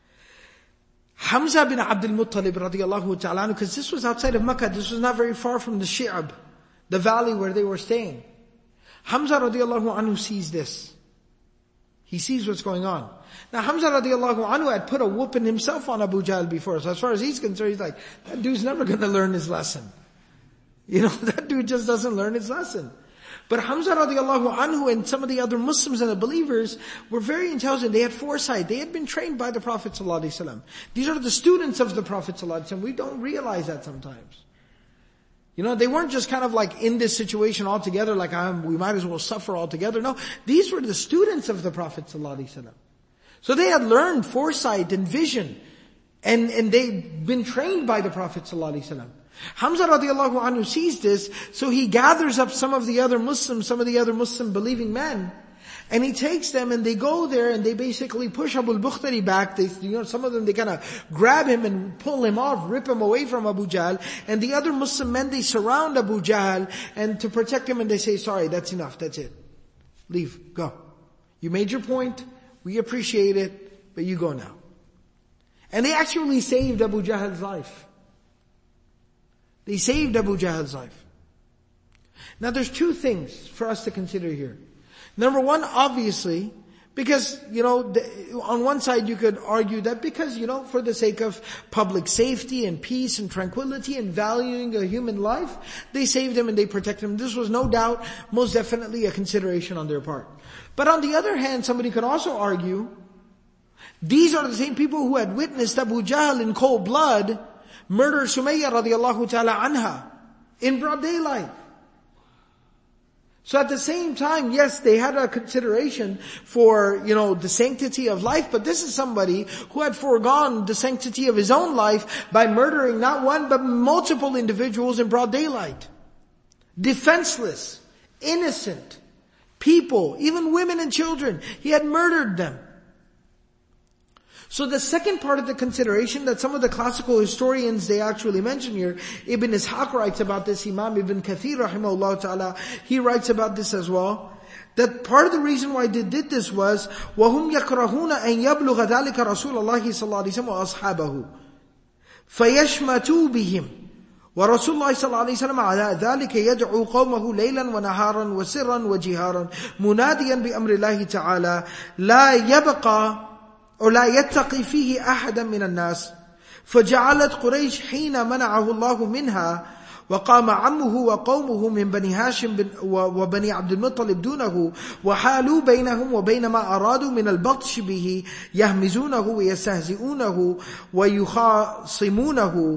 [SPEAKER 2] Hamza bin Abdul Muttalib radiallahu ta'ala, because this was outside of Mecca, this was not very far from the Shi'ab, the valley where they were staying. Hamza radiallahu anhu sees this. He sees what's going on. Now Hamza radiallahu anhu had put a whooping himself on Abu Jahl before, so as far as he's concerned, he's like, that dude's never going to learn his lesson. You know, that dude just doesn't learn his lesson. But Hamza radiallahu anhu and some of the other Muslims and the believers were very intelligent. They had foresight. They had been trained by the Prophet ﷺ. These are the students of the Prophet ﷺ. We don't realize that sometimes. You know, they weren't just kind of like in this situation altogether, like um, we might as well suffer altogether. No, these were the students of the Prophet ﷺ. So they had learned foresight and vision. And, and they'd been trained by the Prophet ﷺ. Hamza radiallahu anhu sees this, so he gathers up some of the other Muslims, some of the other Muslim believing men, and he takes them and they go there and they basically push Abu al-Bukhtari back. They, you know, some of them, they kind of grab him and pull him off, rip him away from Abu Jahl, and the other Muslim men, they surround Abu Jahl, and to protect him, and they say, sorry, that's enough, that's it. Leave, go. You made your point, we appreciate it, but you go now. And they actually saved Abu Jahl's life. They saved Abu Jahl's life. Now there's two things for us to consider here. Number one, obviously, because, you know, the, on one side you could argue that because, you know, for the sake of public safety and peace and tranquility and valuing a human life, they saved him and they protected him. This was no doubt, most definitely a consideration on their part. But on the other hand, somebody could also argue, these are the same people who had witnessed Abu Jahl in cold blood murder Sumayya radiallahu ta'ala anha in broad daylight. So at the same time, yes, they had a consideration for, you know, the sanctity of life, but this is somebody who had foregone the sanctity of his own life by murdering not one but multiple individuals in broad daylight. Defenseless, innocent people, even women and children. He had murdered them. So the second part of the consideration that some of the classical historians, they actually mention here, Ibn Ishaq writes about this, Imam Ibn Kathir rahimahullah ta'ala, he writes about this as well, that part of the reason why they did this was, وَهُمْ يَكْرَهُونَ أَنْ يَبْلُغَ ذَلِكَ رَسُولَ اللَّهِ صَلَّى اللَّهُ عَلَيْهِ وَسَلَّمَ وَأَصْحَابَهُ فَيَشْمَتُوا بِهِمْ ورسول الله صلى الله عليه وسلم على ذلك يدعو قومه ليلا ونهارا وسرا وجهارا مناديا بأمر الله تعالى لا يبقى أو لا يتقي فيه أحدا من الناس. فجعلت قريش حين منعه الله منها وقام عمه وقومه من بني هاشم وبني عبد المطلب دونه وحالوا بينهم وبين ما أرادوا من البطش به يهمزونه ويستهزئونه ويخاصمونه.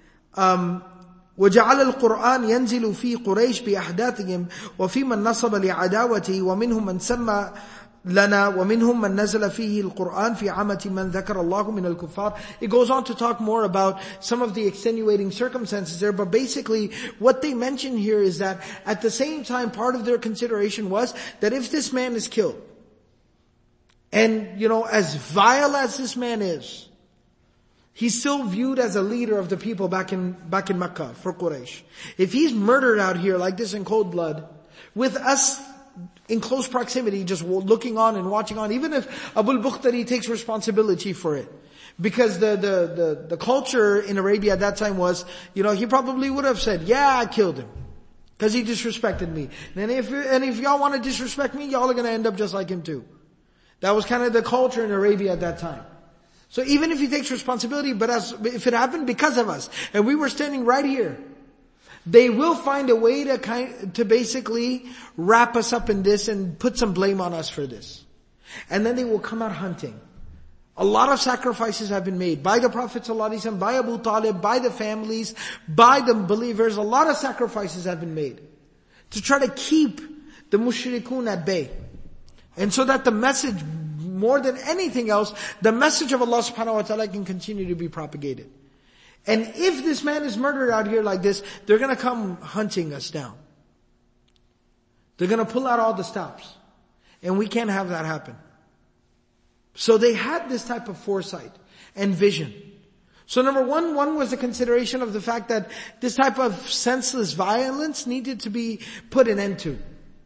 [SPEAKER 2] وجعل القرآن ينزل في قريش بأحداثهم وفي من نصب لعداوته ومنهم من سمى لنا ومنهم من نزل فيه القرآن في عامة من ذكر الله من الكفار. It goes on to talk more about some of the extenuating circumstances there, but basically what they mention here is that at the same time part of their consideration was that if this man is killed, and you know, as vile as this man is, he's still viewed as a leader of the people back in back in Mecca for Quraysh. If he's murdered out here like this in cold blood, with us in close proximity, just looking on and watching on, even if Abu al-Bukhtari takes responsibility for it. Because the, the, the, the culture in Arabia at that time was, you know, he probably would have said, yeah, I killed him. Because he disrespected me. And if, and if y'all want to disrespect me, y'all are going to end up just like him too. That was kind of the culture in Arabia at that time. So even if he takes responsibility, but as, if it happened because of us, and we were standing right here, they will find a way to kind, to basically wrap us up in this and put some blame on us for this. And then they will come out hunting. A lot of sacrifices have been made by the Prophet ﷺ, by Abu Talib, by the families, by the believers. A lot of sacrifices have been made to try to keep the mushrikun at bay. And so that the message, more than anything else, the message of Allah subhanahu wa ta'ala can continue to be propagated. And if this man is murdered out here like this, they're going to come hunting us down. They're going to pull out all the stops. And we can't have that happen. So they had this type of foresight and vision. So number one, one was the consideration of the fact that this type of senseless violence needed to be put an end to.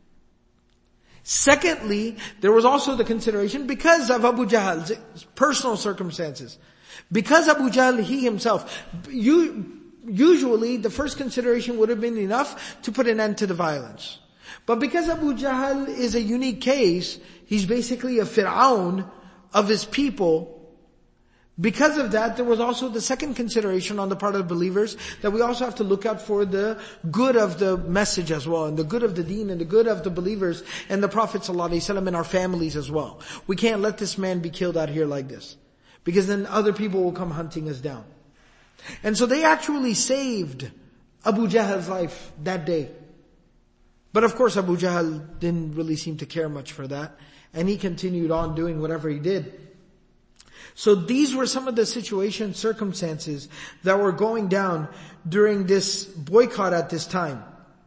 [SPEAKER 2] Secondly, there was also the consideration because of Abu Jahl's personal circumstances. Because Abu Jahl, he himself, you, usually the first consideration would have been enough to put an end to the violence. But because Abu Jahl is a unique case, he's basically a Fir'aun of his people. Because of that, there was also the second consideration on the part of believers that we also have to look out for the good of the message as well, and the good of the deen, and the good of the believers and the Prophet ﷺ and our families as well. We can't let this man be killed out here like this, because then other people will come hunting us down. And so they actually saved Abu Jahl's life that day. But of course Abu Jahl didn't really seem to care much for that, and he continued on doing whatever he did. So these were some of the situations, circumstances that were going down during this boycott at this time.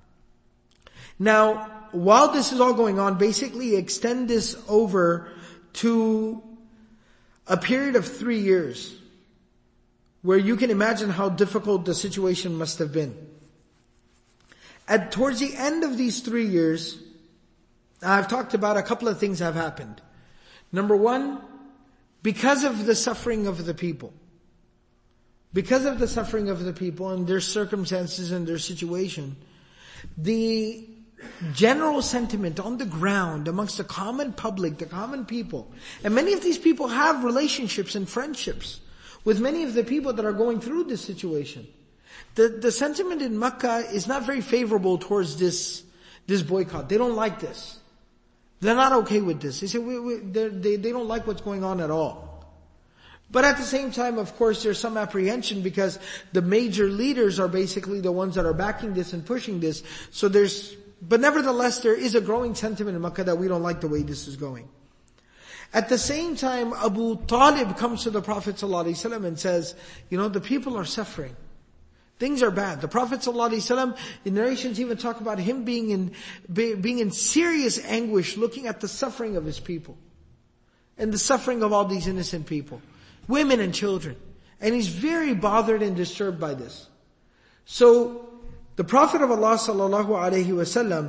[SPEAKER 2] Now, while this is all going on, basically extend this over to a period of three years, where you can imagine how difficult the situation must have been. At towards the end of these three years, I've talked about a couple of things have happened. Number one, because of the suffering of the people, because of the suffering of the people and their circumstances and their situation, the general sentiment on the ground amongst the common public, the common people, and many of these people have relationships and friendships with many of the people that are going through this situation. The, the sentiment in Mecca is not very favorable towards this, this boycott. They don't like this. They're not okay with this. They say we, we, they, they don't like what's going on at all. But at the same time, of course, there's some apprehension because the major leaders are basically the ones that are backing this and pushing this. So there's, but nevertheless, there is a growing sentiment in Makkah that we don't like the way this is going. At the same time, Abu Talib comes to the Prophet ﷺ and says, you know, the people are suffering. Things are bad. The Prophet ﷺ, in narrations even talk about him being in, being in serious anguish, looking at the suffering of his people. And the suffering of all these innocent people. Women and children. And he's very bothered and disturbed by this. So, the Prophet of Allah sallallahu alaihi wasallam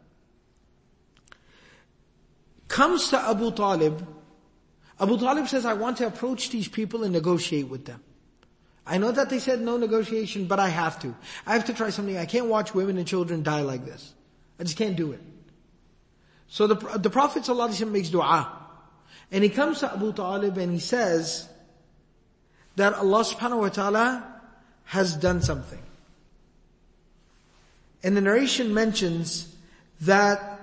[SPEAKER 2] comes to Abu Talib. Abu Talib says, I want to approach these people and negotiate with them. I know that they said no negotiation, but I have to. I have to try something. I can't watch women and children die like this. I just can't do it. So the, the Prophet ﷺ makes dua. And he comes to Abu Talib and he says that Allah subhanahu wa ta'ala has done something. And the narration mentions that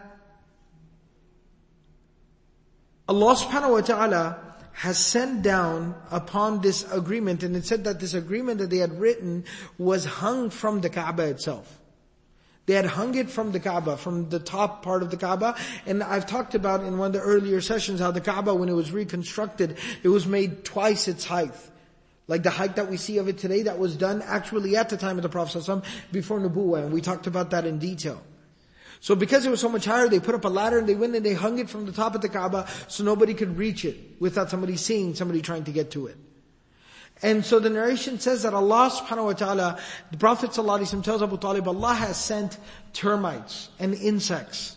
[SPEAKER 2] Allah subhanahu wa ta'ala has sent down upon this agreement, and it said that this agreement that they had written was hung from the Kaaba itself. They had hung it from the Kaaba, from the top part of the Kaaba. And I've talked about in one of the earlier sessions how the Kaaba, when it was reconstructed, it was made twice its height. Like the height that we see of it today, that was done actually at the time of the Prophet ﷺ, before Nubuwwah, and we talked about that in detail. So because it was so much higher, they put up a ladder and they went and they hung it from the top of the Kaaba so nobody could reach it without somebody seeing, somebody trying to get to it. And so the narration says that Allah subhanahu wa ta'ala, the Prophet ﷺ tells Abu Talib, Allah has sent termites and insects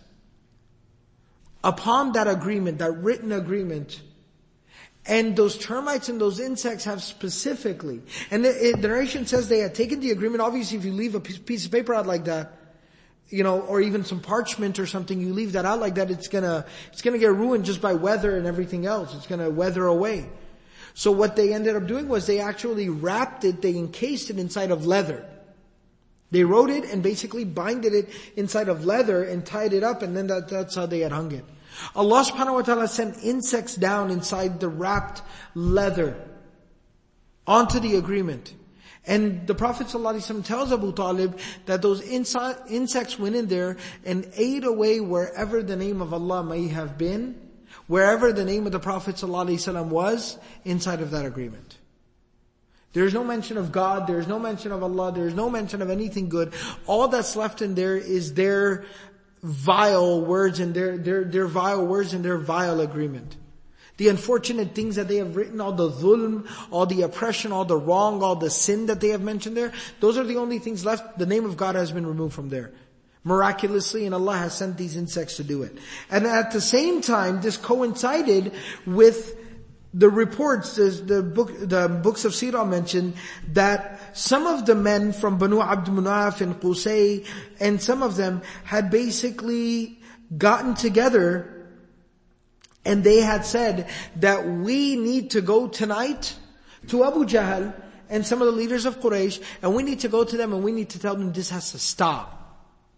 [SPEAKER 2] upon that agreement, that written agreement. And those termites and those insects have specifically, and the, the narration says they had taken the agreement. Obviously if you leave a piece of paper out like that, you know, or even some parchment or something, you leave that out like that, it's gonna, it's gonna get ruined just by weather and everything else. It's gonna weather away. So what they ended up doing was they actually wrapped it, they encased it inside of leather. They wrote it and basically binded it inside of leather and tied it up, and then that, that's how they had hung it. Allah subhanahu wa ta'ala sent insects down inside the wrapped leather onto the agreement. And the Prophet ﷺ tells Abu Talib that those insects went in there and ate away wherever the name of Allah may have been, wherever the name of the Prophet ﷺ was inside of that agreement. There is no mention of God, there is no mention of Allah, there is no mention of anything good. All that's left in there is their vile words and their, their, their vile words and their vile agreement. The unfortunate things that they have written, all the dhulm, all the oppression, all the wrong, all the sin that they have mentioned there, those are the only things left. The name of God has been removed from there. Miraculously, and Allah has sent these insects to do it. And at the same time, this coincided with the reports, the book, the books of Sirah mentioned that some of the men from Banu Abd Munaf and Qusay, and some of them had basically gotten together and they had said that we need to go tonight to Abu Jahl and some of the leaders of Quraysh, and we need to go to them and we need to tell them this has to stop.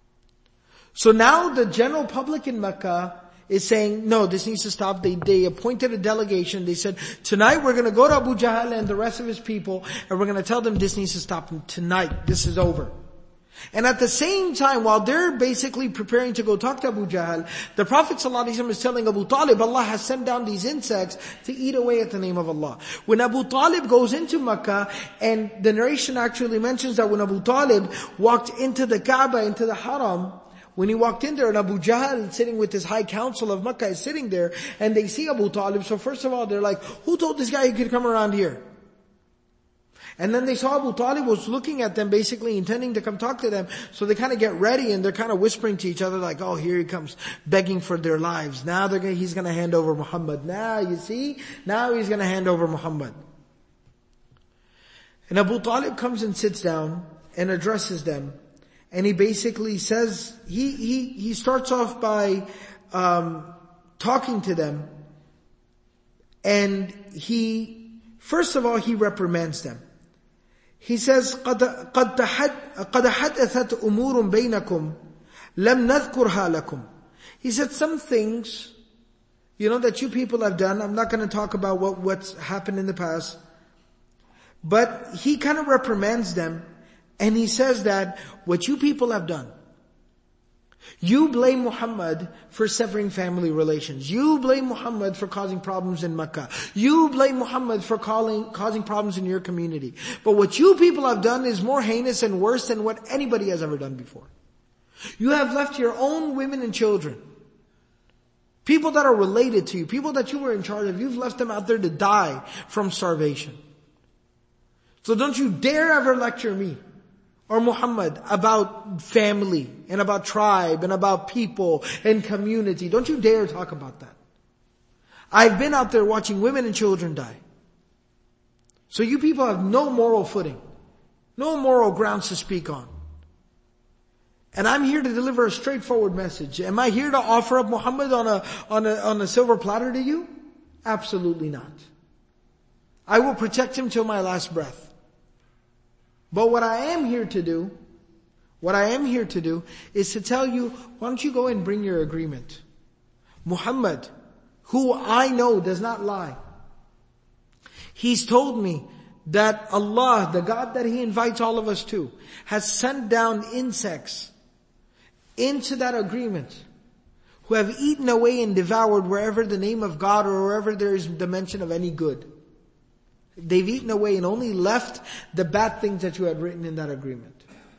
[SPEAKER 2] So now the general public in Mecca is saying, no, this needs to stop. They, they appointed a delegation. They said, tonight we're going to go to Abu Jahl and the rest of his people, and we're going to tell them this needs to stop. And tonight, this is over. And at the same time, while they're basically preparing to go talk to Abu Jahl, the Prophet ﷺ is telling Abu Talib, Allah has sent down these insects to eat away at the name of Allah. When Abu Talib goes into Makkah, and the narration actually mentions that when Abu Talib walked into the Kaaba, into the Haram, when he walked in there and Abu Jahl sitting with his high council of Makkah is sitting there, and they see Abu Talib, so first of all they're like, who told this guy he could come around here? And then they saw Abu Talib was looking at them, basically intending to come talk to them. So they kind of get ready and they're kind of whispering to each other like, oh, here he comes, begging for their lives. Now they're gonna, he's going to hand over Muhammad. Now, you see? Now he's going to hand over Muhammad. And Abu Talib comes and sits down and addresses them. And he basically says, he, he, he starts off by, um, talking to them. And he, first of all, he reprimands them. He says, قَدْ قَدْ حَدَثَتْ أُمُورٌ بَيْنَكُمْ لَمْ نَذْكُرْهَا لَكُمْ. He said some things, you know, that you people have done. I'm not going to talk about what, what's happened in the past. But he kind of reprimands them. And he says that what you people have done, you blame Muhammad for severing family relations. You blame Muhammad for causing problems in Mecca. You blame Muhammad for calling, causing problems in your community. But what you people have done is more heinous and worse than what anybody has ever done before. You have left your own women and children, people that are related to you, people that you were in charge of, you've left them out there to die from starvation. So don't you dare ever lecture me or Muhammad about family and about tribe and about people and community. Don't you dare talk about that. I've been out there watching women and children die. So you people have no moral footing, no moral grounds to speak on. And I'm here to deliver a straightforward message. Am I here to offer up Muhammad on a, on a, on a silver platter to you? Absolutely not. I will protect him till my last breath. But what I am here to do, what I am here to do is to tell you, why don't you go and bring your agreement? Muhammad, who I know does not lie, he's told me that Allah, the God that He invites all of us to, has sent down insects into that agreement, who have eaten away and devoured wherever the name of God or wherever there is the mention of any good. They've eaten away and only left the bad things that you had written in that agreement.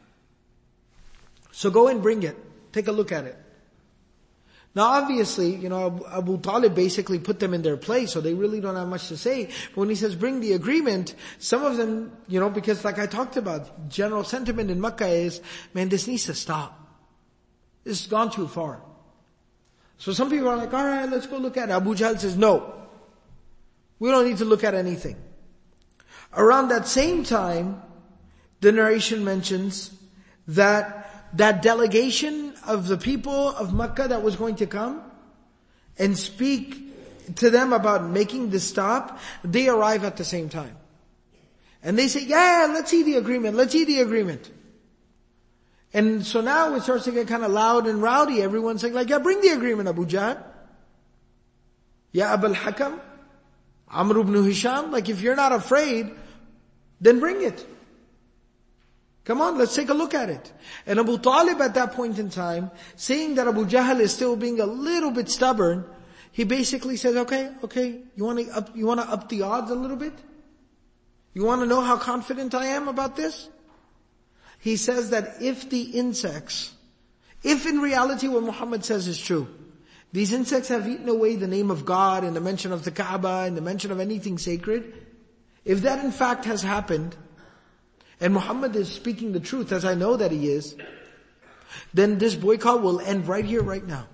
[SPEAKER 2] So go and bring it. Take a look at it. Now obviously, you know, Abu Talib basically put them in their place, so they really don't have much to say. But when he says bring the agreement, some of them, you know, because like I talked about, general sentiment in Makkah is, man, this needs to stop. This has gone too far. So some people are like, alright, let's go look at it. Abu Jahl says, no. We don't need to look at anything. Around that same time, the narration mentions that that delegation of the people of Makkah that was going to come and speak to them about making this stop, they arrive at the same time. And they say, yeah, let's see the agreement, let's see the agreement. And so now it starts to get kind of loud and rowdy. Everyone's saying like, yeah, bring the agreement, Abu Jahl. Ya Abul Hakam, Amr ibn Hisham, like if you're not afraid, then bring it. Come on, let's take a look at it. And Abu Talib at that point in time, seeing that Abu Jahl is still being a little bit stubborn, he basically says, okay, okay, you want to up, you want to up the odds a little bit? You want to know how confident I am about this? He says that if the insects, if in reality what Muhammad says is true, these insects have eaten away the name of God and the mention of the Kaaba and the mention of anything sacred, if that in fact has happened, and Muhammad is speaking the truth as I know that he is, then this boycott will end right here, right now.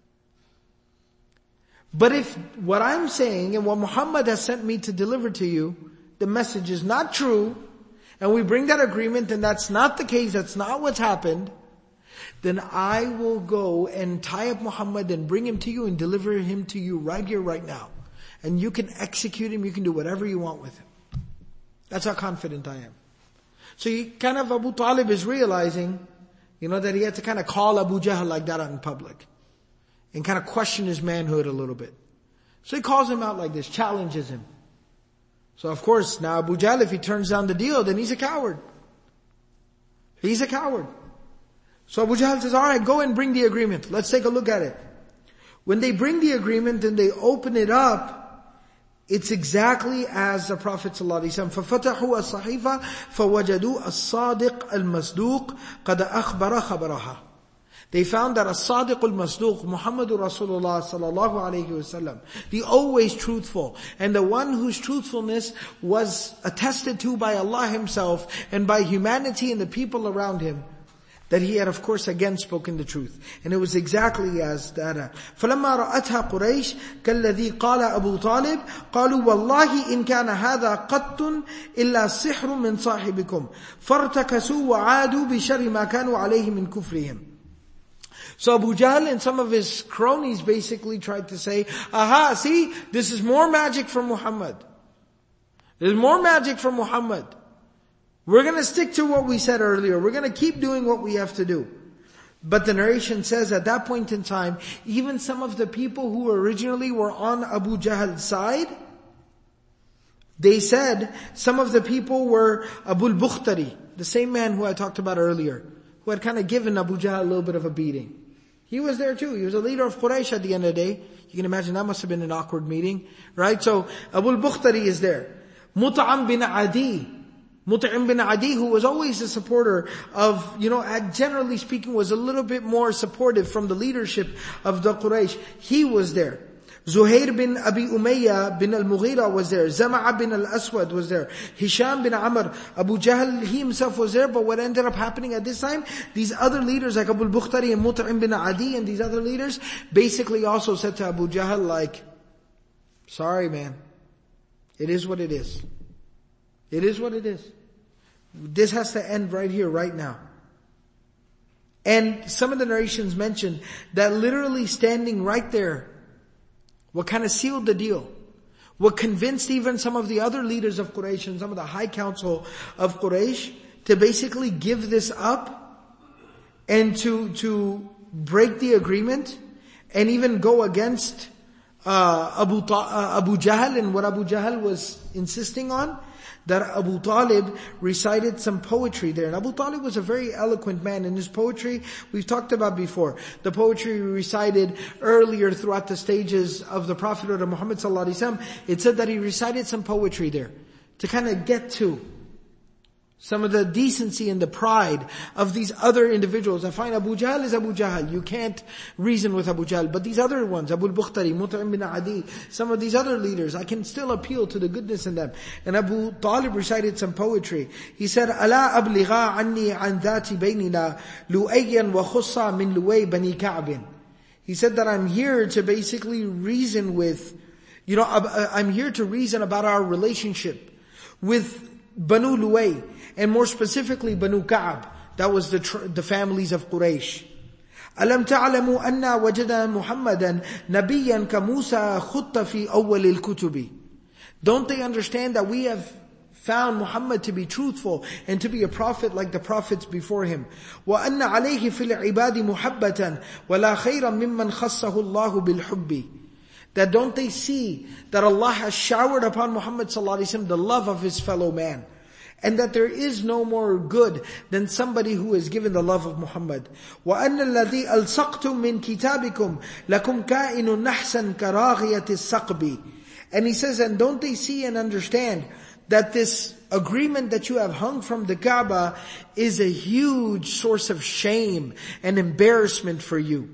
[SPEAKER 2] But if what I'm saying and what Muhammad has sent me to deliver to you, the message is not true, and we bring that agreement and that's not the case, that's not what's happened, then I will go and tie up Muhammad and bring him to you and deliver him to you right here, right now. And you can execute him, you can do whatever you want with him. That's how confident I am. So he kind of, Abu Talib is realizing, you know, that he had to kind of call Abu Jahl like that out in public. And kind of question his manhood a little bit. So he calls him out like this, challenges him. So of course, now Abu Jahl, if he turns down the deal, then he's a coward. He's a coward. So Abu Jahl says, alright, go and bring the agreement. Let's take a look at it. When they bring the agreement and they open it up, it's exactly as the Prophet ﷺ, فَفَتَحُوا الصَّحِيفَ فَوَجَدُوا الصَّادِقَ الْمَصْدُوقَ قَدْ أَخْبَرَ خَبَرَهَا. They found that as-Sadiq al-Masduq, Muhammadur Rasulullah sallallahu alayhi wasallam, the always truthful, and the one whose truthfulness was attested to by Allah Himself and by humanity and the people around him, that he had of course again spoken the truth. And it was exactly as that. فَلَمَّا رَأَتْهَا قُرَيْشٍ كَالَّذِي قَالَ أَبُو طَالِبٍ قَالُوا وَاللَّهِ إِنْ كَانَ هَذَا قَطٌّ إِلَّا سِحْرٌ مِّن صَاحِبِكُمْ فَارْتَكَسُوا وَعَادُوا بِشَرِّ مَا كَانُوا عَلَيْهِ مِنْ كُفْرِهِمْ. So Abu Jahl and some of his cronies basically tried to say, aha, see, this is more magic from Muhammad. There's more magic from Muhammad. We're going to stick to what we said earlier. We're going to keep doing what we have to do. But the narration says at that point in time, even some of the people who originally were on Abu Jahl's side, they said, some of the people were Abu al-Bukhtari, the same man who I talked about earlier, who had kind of given Abu Jahl a little bit of a beating. He was there too. He was a leader of Quraysh at the end of the day. You can imagine that must have been an awkward meeting, right? So Abu al-Bukhtari is there. Mut'am bin Adi, Mut'im bin Adi, who was always a supporter of, you know, generally speaking, was a little bit more supportive from the leadership of the Quraysh. He was there. Zuhair bin Abi Umayyah bin al-Mughira was there. Zama'a bin al-Aswad was there. Hisham bin Amr. Abu Jahl, he himself was there. But what ended up happening at this time, these other leaders like Abu al-Bukhtari and Mut'im bin Adi and these other leaders basically also said to Abu Jahl like, sorry man, it is what it is. It is what it is. This has to end right here, right now. And some of the narrations mention that literally standing right there, what kind of sealed the deal, what convinced even some of the other leaders of Quraysh and some of the high council of Quraysh to basically give this up and to, to break the agreement and even go against uh, Abu, Ta- uh, Abu Jahl and what Abu Jahl was insisting on, that Abu Talib recited some poetry there. And Abu Talib was a very eloquent man. In his poetry, we've talked about before, the poetry recited earlier throughout the stages of the Prophethood of Muhammad sallallahu alaihi wasallam, it said that he recited some poetry there to kind of get to some of the decency and the pride of these other individuals. I find Abu Jahl is Abu Jahl. You can't reason with Abu Jahl. But these other ones, Abu al-Bukhtari, Mut'im bin Adi, some of these other leaders, I can still appeal to the goodness in them. And Abu Talib recited some poetry. He said, أَلَا أَبْلِغَا عَنِّي عَنْ ذَاتِ بَيْنِنَا لُؤَيًّا وَخُصَّا مِنْ لُوَيْ بَنِي كَعْبٍ. He said that I'm here to basically reason with, you know, I'm here to reason about our relationship with Banu Luway. And more specifically, Banu Ka'ab. That was the tr- the families of Quraysh. أَلَمْ تَعْلَمُوا أَنَّا وَجَدَنَا مُحَمَّدًا نَبِيًّا كَمُوسَى خُطَّ فِي أَوَّلِ الْكُتُبِ. Don't they understand that we have found Muhammad to be truthful and to be a prophet like the prophets before him? وَأَنَّ عَلَيْهِ فِي الْعِبَادِ مُحَبَّةً وَلَا خَيْرًا مِمَّنْ خَصَّهُ اللَّهُ بِالْحُبِّ. That don't they see that Allah has showered upon Muhammad sallallahu alaihi wasallam the love of his fellow man? And that there is no more good than somebody who is given the love of Muhammad. وَأَنَّ الَّذِي أَلْصَقْتُم مِّن كِتَابِكُمْ لَكُمْ كَائِنٌ نَحْسًا كَرَاغِيَةِ السَّقْبِ. And he says, and don't they see and understand that this agreement that you have hung from the Kaaba is a huge source of shame and embarrassment for you.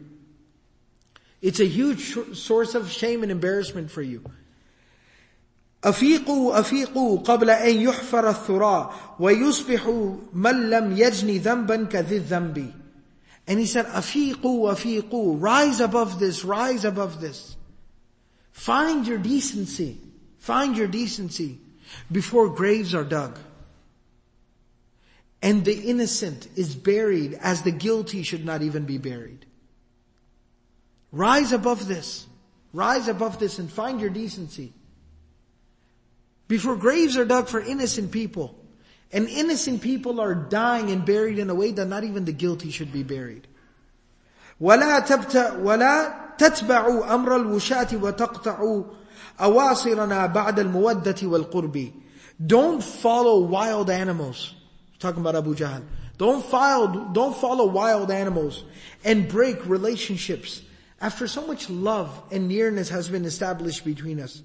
[SPEAKER 2] It's a huge source of shame and embarrassment for you. أفيقوا أفيقوا قبل أن يحفر الثراء ويصبح من لم يجني ذنبا كذي الذنب. And he said, أفيقوا أفيقوا, rise above this, rise above this. Find your decency, find your decency before graves are dug. And the innocent is buried as the guilty should not even be buried. Rise above this, rise above this and find your decency. Before graves are dug for innocent people. And innocent people are dying and buried in a way that not even the guilty should be buried. وَلَا تَبْتَ وَلَا تَتْبَعُوا أَمْرَ الْوُشَاةِ وَتَقْطَعُوا أَوَاصِرَنَا بَعْدَ الْمُوَدَّةِ وَالْقُرْبِ. Don't follow wild animals. Talking about Abu Jahl. Don't follow, don't follow wild animals and break relationships after so much love and nearness has been established between us.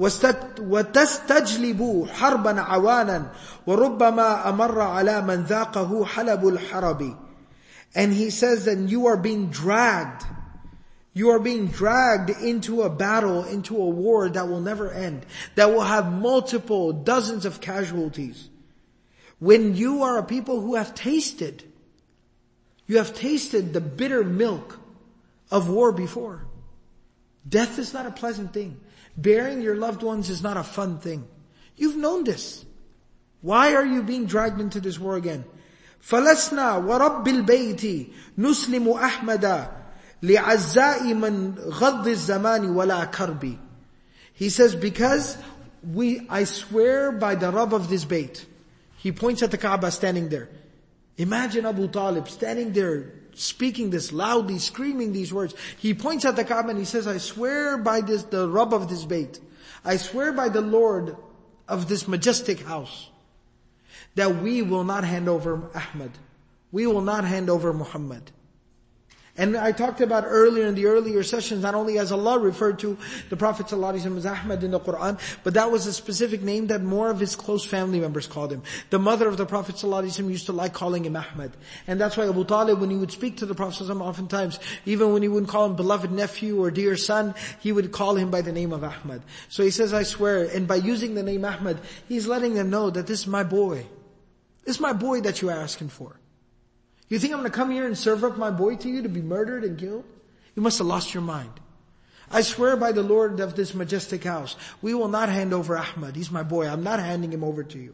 [SPEAKER 2] وَتَسْتَجْلِبُوا حَرْبًا عَوَانًا وَرُبَّمَا أَمَرَّ عَلَى مَنْ ذَاقَهُ حَلَبُ الْحَرَبِ. And he says that you are being dragged, you are being dragged into a battle, into a war that will never end, that will have multiple dozens of casualties. When you are a people who have tasted, you have tasted the bitter milk of war before. Death is not a pleasant thing. Burying your loved ones is not a fun thing. You've known this. Why are you being dragged into this war again? فَلَسْنَا وَرَبِّ الْبَيْتِ نُسْلِمُ أَحْمَدًا لِعَزَّاءِ مَنْ غَضِّ الزَّمَانِ وَلَا كَرْبِ. He says, because we, I swear by the Rabb of this Bayt. He points at the Kaaba standing there. Imagine Abu Talib standing there, speaking this loudly, screaming these words. He points at the Kaaba and he says, I swear by this, the Rabb of this Bayt. I swear by the Lord of this majestic house, that we will not hand over Ahmad. We will not hand over Muhammad. And I talked about earlier in the earlier sessions, not only has Allah referred to the Prophet ﷺ as Ahmad in the Quran, but that was a specific name that more of his close family members called him. The mother of the Prophet ﷺ used to like calling him Ahmad. And that's why Abu Talib, when he would speak to the Prophet ﷺ, oftentimes, even when he wouldn't call him beloved nephew or dear son, he would call him by the name of Ahmad. So he says, I swear, and by using the name Ahmad, he's letting them know that this is my boy. This is my boy that you're asking for. You think I'm going to come here and serve up my boy to you to be murdered and killed? You must have lost your mind. I swear by the Lord of this majestic house, we will not hand over Ahmad. He's my boy. I'm not handing him over to you.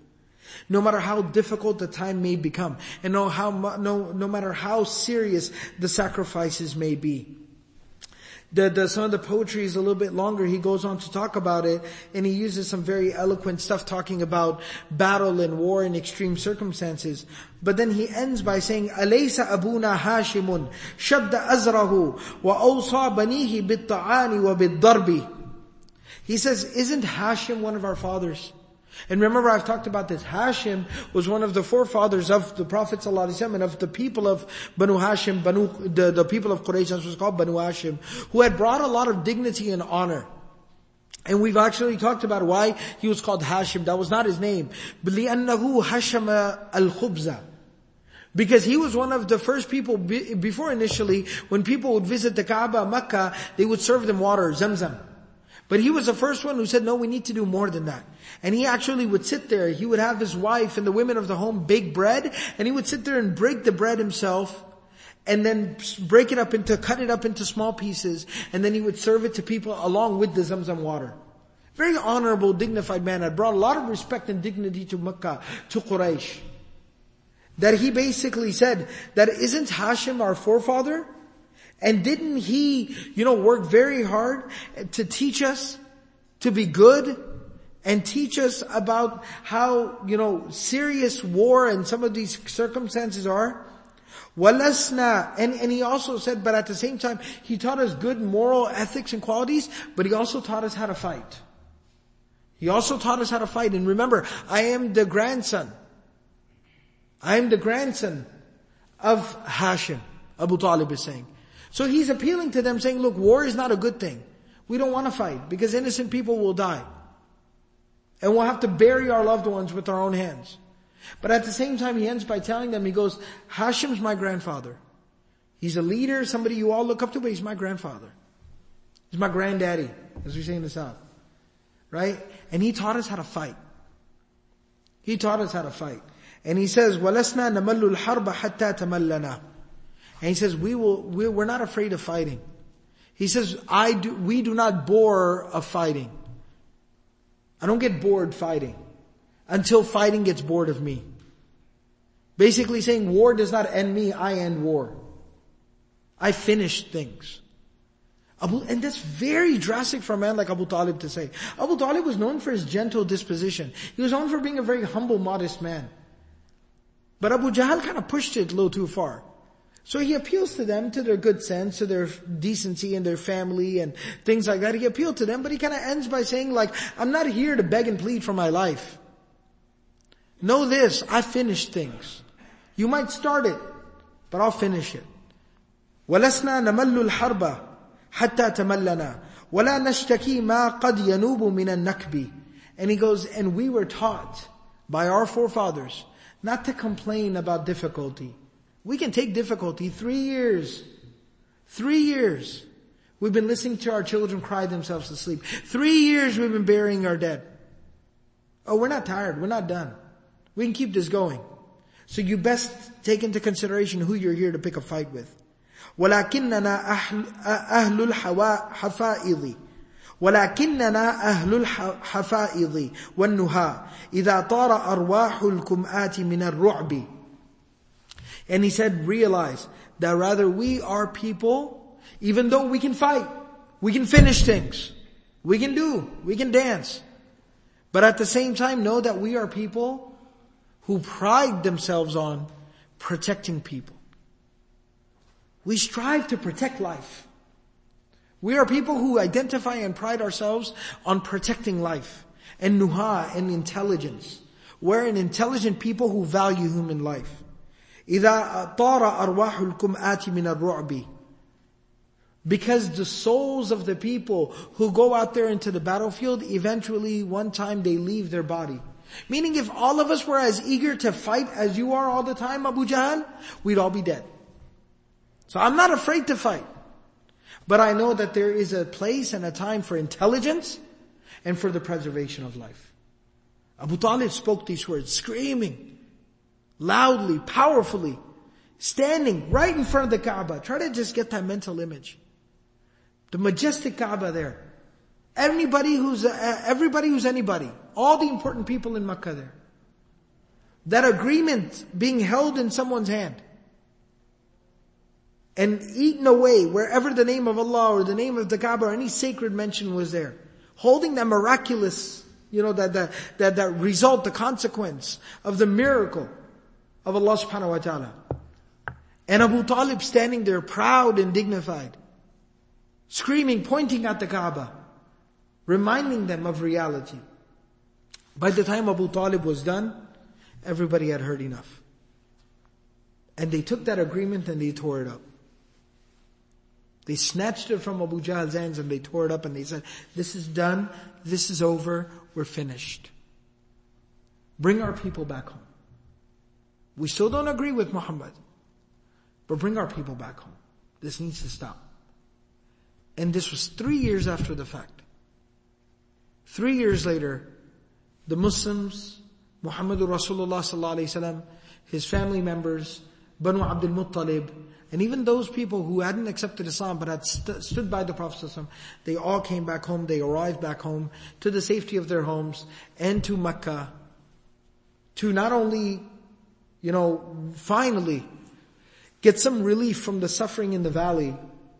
[SPEAKER 2] No matter how difficult the time may become, and no, how, no, no matter how serious the sacrifices may be. The, the, some of the poetry is a little bit longer. He goes on to talk about it, and he uses some very eloquent stuff talking about battle and war in extreme circumstances. But then he ends by saying, أَلَيْسَ أَبُونَا هَاشِمٌ شَدَّ أَزْرَهُ وَأَوْصَى بَنِيهِ بِالطَّعَانِ وَبِالضَّرْبِ. He says, isn't Hashim one of our fathers? And remember, I've talked about this. Hashim was one of the forefathers of the Prophet ﷺ and of the people of Banu Hashim, Banu, the, the people of Quraysh, that was called Banu Hashim, who had brought a lot of dignity and honor. And we've actually talked about why he was called Hashim. That was not his name. بِلِأَنَّهُ هَشَمَ الْخُبْزَ. Because he was one of the first people, before initially, when people would visit the Kaaba, Mecca, they would serve them water, Zamzam. But he was the first one who said, no, we need to do more than that. And he actually would sit there, he would have his wife and the women of the home bake bread, and he would sit there and break the bread himself, and then break it up into, cut it up into small pieces, and then he would serve it to people along with the Zamzam water. Very honorable, dignified man, had brought a lot of respect and dignity to Mecca, to Quraysh. That he basically said, that isn't Hashim our forefather? And didn't he, you know, work very hard to teach us to be good and teach us about how, you know, serious war and some of these circumstances are? وَلَسْنَا, and, and he also said, but at the same time, he taught us good moral ethics and qualities, but he also taught us how to fight. He also taught us how to fight. And remember, I am the grandson. I am the grandson of Hashim, Abu Talib is saying. So he's appealing to them saying, look, war is not a good thing. We don't want to fight because innocent people will die. And we'll have to bury our loved ones with our own hands. But at the same time, he ends by telling them, he goes, Hashim's my grandfather. He's a leader, somebody you all look up to, but he's my grandfather. He's my granddaddy, as we say in the South. Right? And he taught us how to fight. He taught us how to fight. And he says, وَلَسْنَا نَمَلُّ الْحَرْبَ حَتَّى تَمَلَّنَا. And he says, we will, we're not afraid of fighting. He says, I do, we do not bore of fighting. I don't get bored fighting until fighting gets bored of me. Basically saying war does not end me, I end war. I finish things. Abu, and that's very drastic for a man like Abu Talib to say. Abu Talib was known for his gentle disposition. He was known for being a very humble, modest man. But Abu Jahl kind of pushed it a little too far. So he appeals to them, to their good sense, to their decency and their family and things like that. He appealed to them, but he kind of ends by saying like, I'm not here to beg and plead for my life. Know this, I finished things. You might start it, but I'll finish it. وَلَسْنَا نَمَلُّ الْحَرْبَ حَتَّى تَمَلَّنَا وَلَا نَشْتَكِي مَا قَدْ يَنُوبُ مِنَ النَّكْبِ. And he goes, and we were taught by our forefathers not to complain about difficulty. We can take difficulty. Three years. Three years. We've been listening to our children cry themselves to sleep. Three years we've been burying our dead. Oh, we're not tired. We're not done. We can keep this going. So you best take into consideration who you're here to pick a fight with. وَلَكِنَّنَا أَهْلُ الْحَفَائِضِ وَلَكِنَّنَا أَهْلُ الْحَفَائِضِ وَالنُّهَا إِذَا طَارَ أَرْوَاحُ الْكُمْآتِ مِنَ الرُّعْبِ. And he said, realize that rather we are people, even though we can fight, we can finish things, we can do, we can dance. But at the same time, know that we are people who pride themselves on protecting people. We strive to protect life. We are people who identify and pride ourselves on protecting life. And nuha, and intelligence. We're an intelligent people who value human life. إِذَا طَارَ أَرْوَاحُ الْكُمْآتِ مِنَ الرُّعْبِ. Because the souls of the people who go out there into the battlefield, eventually one time they leave their body. Meaning if all of us were as eager to fight as you are all the time, Abu Jahl, we'd all be dead. So I'm not afraid to fight. But I know that there is a place and a time for intelligence and for the preservation of life. Abu Talib spoke these words, screaming, loudly, powerfully, standing right in front of the Kaaba. Try to just get that mental image. The majestic Kaaba there. Everybody who's, uh, everybody who's anybody. All the important people in Makkah there. that agreement being held in someone's hand and eaten away wherever the name of Allah or the name of the Kaaba or any sacred mention was there. Holding that miraculous, you know, that, that, that, that result, the consequence of the miracle of Allah subhanahu wa ta'ala. And Abu Talib standing there proud and dignified, screaming, pointing at the Kaaba, reminding them of reality. By the time Abu Talib was done, everybody had heard enough. And they took that agreement and they tore it up. They snatched it from Abu Jahl's hands and they tore it up and they said, this is done, this is over, we're finished. Bring our people back home. We still don't agree with Muhammad, but bring our people back home. This needs to stop. And this was three years after the fact. Three years later, the Muslims, Muhammadur Rasulullah sallallahu alaihi wasallam, his family members, Banu Abdul Muttalib, and even those people who hadn't accepted Islam but had st- stood by the Prophet ﷺ, they all came back home. They arrived back home to the safety of their homes and to Mecca to not only, you know, finally get some relief from the suffering in the valley,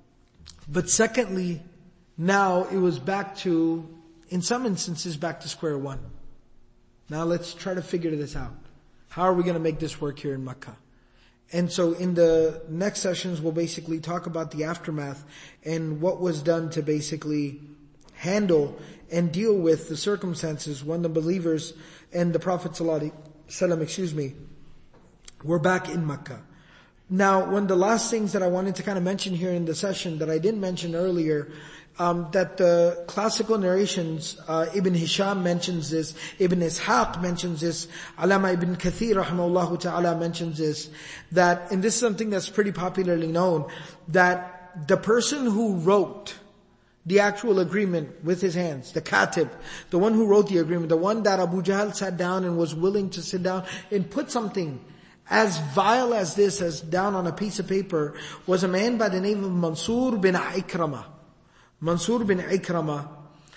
[SPEAKER 2] but secondly, now it was back to, in some instances, back to square one. Now let's try to figure this out. How are we going to make this work here in Mecca? And so in the next sessions, we'll basically talk about the aftermath and what was done to basically handle and deal with the circumstances when the believers and the Prophet ﷺ, excuse me, were back in Mecca. Now, one of the last things that I wanted to kind of mention here in the session that I didn't mention earlier, um, that the classical narrations, uh, Ibn Hisham mentions this, Ibn Ishaq mentions this, Alama Ibn Kathir rahimahullah ta'ala mentions this, that, and this is something that's pretty popularly known, that the person who wrote the actual agreement with his hands, the katib, the one who wrote the agreement, the one that Abu Jahl sat down and was willing to sit down and put something as vile as this as down on a piece of paper, was a man by the name of Mansur bin Ikrama. Mansur bin Ikrama.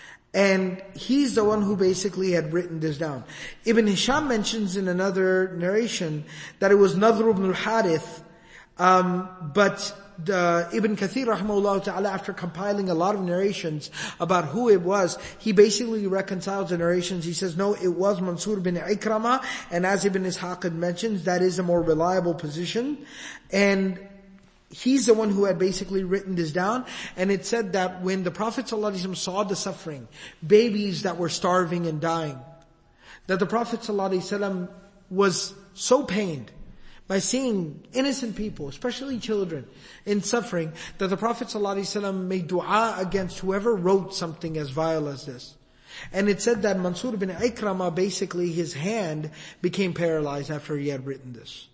[SPEAKER 2] And he's the one who basically had written this down. Ibn Hisham mentions in another narration that it was Nadhr ibn al-Harith. Um, but the Ibn Kathir rahimahullah ta'ala, after compiling a lot of narrations about who it was, he basically reconciles the narrations. He says, no, it was Mansur bin Ikrama, and as Ibn Ishaq had mentioned, that is a more reliable position. And he's the one who had basically written this down. And it said that when the Prophet ﷺ saw the suffering, babies that were starving and dying, that the Prophet ﷺ was so pained by seeing innocent people, especially children, in suffering, that the Prophet ﷺ made dua against whoever wrote something as vile as this. And it said that Mansur bin Ikrama, basically his hand became paralyzed after he had written this.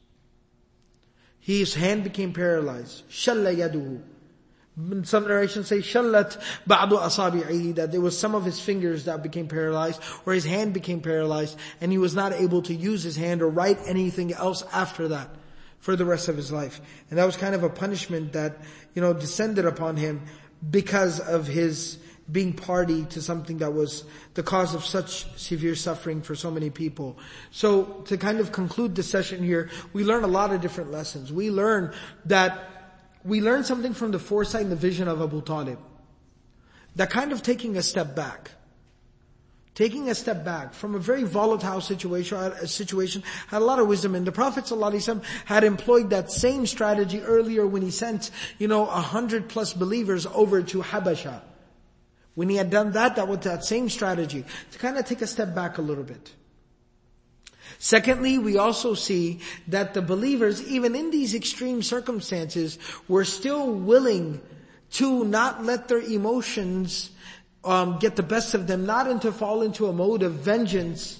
[SPEAKER 2] His hand became paralyzed. Shalla yaduhu. Some narrations say shallat ba'du asabi'ihi, that there was some of his fingers that became paralyzed, or his hand became paralyzed, and he was not able to use his hand or write anything else after that for the rest of his life. And that was kind of a punishment that, you know, descended upon him because of his being party to something that was the cause of such severe suffering for so many people. So to kind of conclude the session here, we learn a lot of different lessons. We learn that We learn something from the foresight and the vision of Abu Talib. That kind of taking a step back. Taking a step back from a very volatile situation, a situation had a lot of wisdom. And the Prophet ﷺ had employed that same strategy earlier when he sent, you know, a hundred plus believers over to Habasha. When he had done that, that was that same strategy. To kind of take a step back a little bit. Secondly, we also see that the believers, even in these extreme circumstances, were still willing to not let their emotions um, get the best of them, not to fall into a mode of vengeance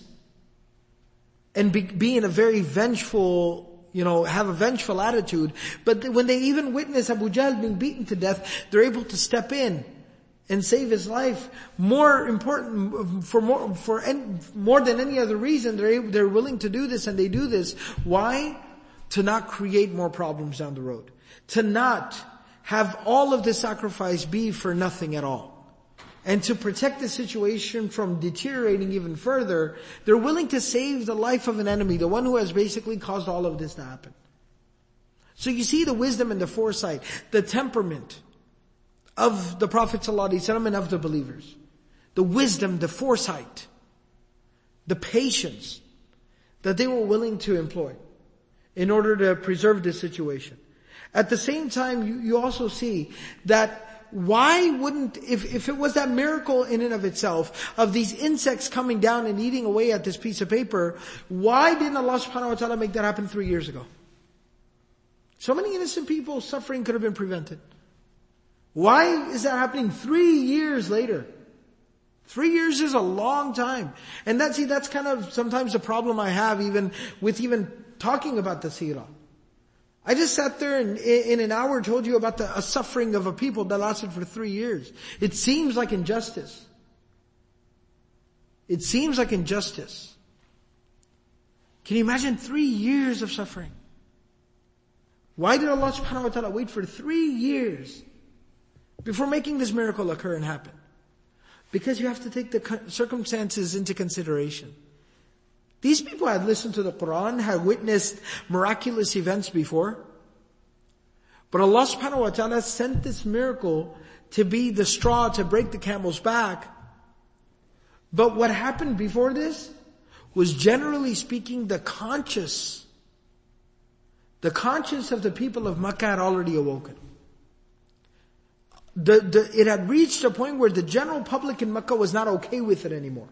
[SPEAKER 2] and be, be in a very vengeful, you know, have a vengeful attitude. But when they even witness Abu Jahl being beaten to death, they're able to step in and save his life. More important, for more, for en, more than any other reason, they're able, they're willing to do this, and they do this. Why? To not create more problems down the road. To not have all of the sacrifice be for nothing at all. and to protect the situation from deteriorating even further, they're willing to save the life of an enemy, the one who has basically caused all of this to happen. So you see the wisdom and the foresight, the temperament of the Prophet ﷺ and of the believers. The wisdom, the foresight, the patience that they were willing to employ in order to preserve this situation. At the same time, you, you also see that why wouldn't, if, if it was that miracle in and of itself, of these insects coming down and eating away at this piece of paper, why didn't Allah subhanahu wa ta'ala make that happen three years ago? So many innocent people's suffering could have been prevented. Why is that happening three years later? Three years is a long time. And that's, see, that's kind of sometimes the problem I have even with even talking about the seerah. I just sat there and in an hour told you about the a suffering of a people that lasted for three years. It seems like injustice. It seems like injustice. Can you imagine three years of suffering? Why did Allah subhanahu wa ta'ala wait for three years before making this miracle occur and happen? Because you have to take the circumstances into consideration. These people had listened to the Quran, had witnessed miraculous events before. But Allah subhanahu wa ta'ala sent this miracle to be the straw to break the camel's back. But what happened before this was, generally speaking, the conscious, the conscience of the people of Makkah had already awoken. The, the, it had reached a point where the general public in Makkah was not okay with it anymore.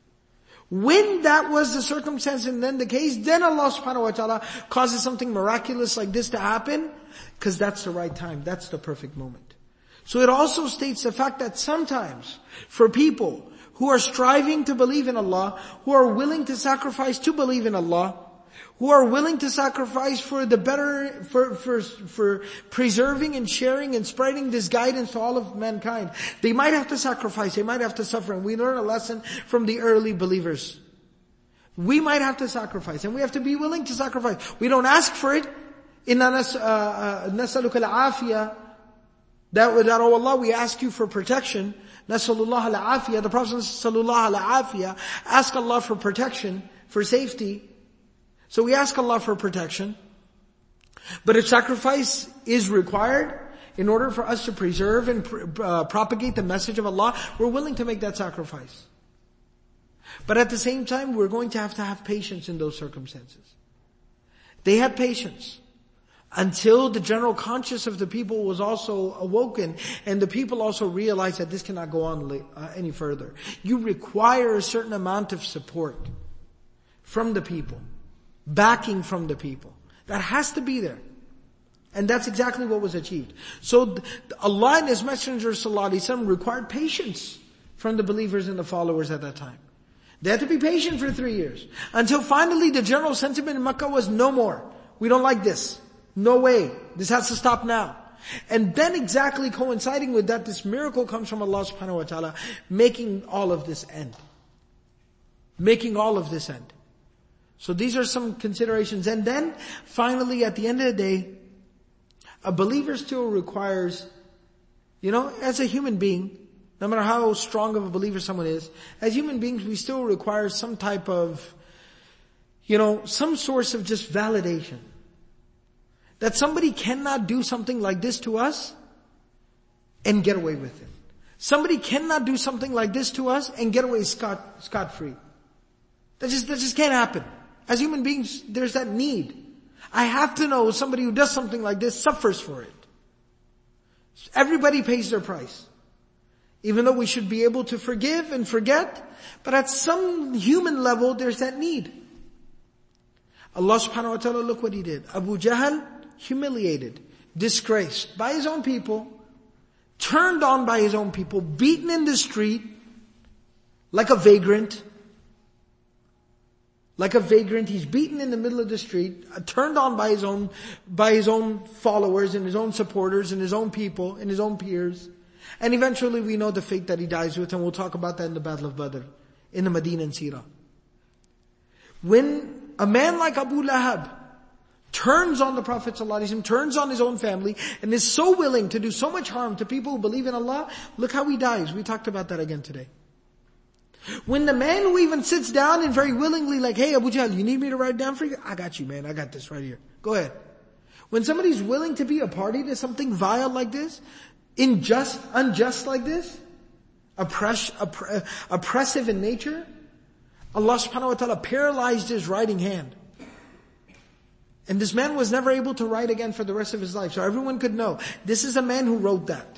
[SPEAKER 2] When that was the circumstance and then the case, then Allah subhanahu wa ta'ala causes something miraculous like this to happen, because that's the right time, that's the perfect moment. So it also states the fact that sometimes, for people who are striving to believe in Allah, who are willing to sacrifice to believe in Allah, who are willing to sacrifice for the better, for, for, for preserving and sharing and spreading this guidance to all of mankind. They might have to sacrifice, they might have to suffer, and we learn a lesson from the early believers. We might have to sacrifice, and we have to be willing to sacrifice. We don't ask for it. Inna nasaluka al-afiyah. That, that, oh Allah, we ask you for protection. Nasalullah al-afiyah. The Prophet sallallahu al-afiyah ask Allah for protection, for safety. So we ask Allah for protection. But if sacrifice is required in order for us to preserve and uh, propagate the message of Allah, we're willing to make that sacrifice. But at the same time, we're going to have to have patience in those circumstances. They had patience until the general conscience of the people was also awoken, and the people also realized that this cannot go on uh, any further. You require a certain amount of support from the people. Backing from the people. That has to be there. And that's exactly what was achieved. So Allah and His Messenger sallallahu alaihi wasallam required patience from the believers and the followers at that time. They had to be patient for three years. Until finally the general sentiment in Makkah was no more. We don't like this. No way. This has to stop now. And then exactly coinciding with that, this miracle comes from Allah subhanahu wa ta'ala, making all of this end. Making all of this end. So these are some considerations. And then, finally, at the end of the day, a believer still requires, you know, as a human being, no matter how strong of a believer someone is, as human beings, we still require some type of, you know, some source of just validation. That somebody cannot do something like this to us and get away with it. Somebody cannot do something like this to us and get away scot, scot-free. That just, that just can't happen. As human beings, there's that need. I have to know somebody who does something like this suffers for it. Everybody pays their price. Even though we should be able to forgive and forget, but at some human level, there's that need. Allah subhanahu wa ta'ala, look what He did. Abu Jahl, humiliated, disgraced by his own people, turned on by his own people, beaten in the street, like a vagrant, Like a vagrant, he's beaten in the middle of the street, turned on by his own, by his own followers and his own supporters and his own people and his own peers. And eventually we know the fate that he dies with, and we'll talk about that in the Battle of Badr, in the Medinan Seerah. When a man like Abu Lahab turns on the Prophet ﷺ, turns on his own family, and is so willing to do so much harm to people who believe in Allah, look how he dies. We talked about that again today. When the man who even sits down and very willingly like, hey Abu Jahl, you need me to write down for you? I got you, man. I got this right here. Go ahead. When somebody's willing to be a party to something vile like this, unjust, unjust like this, oppress, opp- oppressive in nature, Allah subhanahu wa ta'ala paralyzed his writing hand. And this man was never able to write again for the rest of his life. So everyone could know, this is a man who wrote that.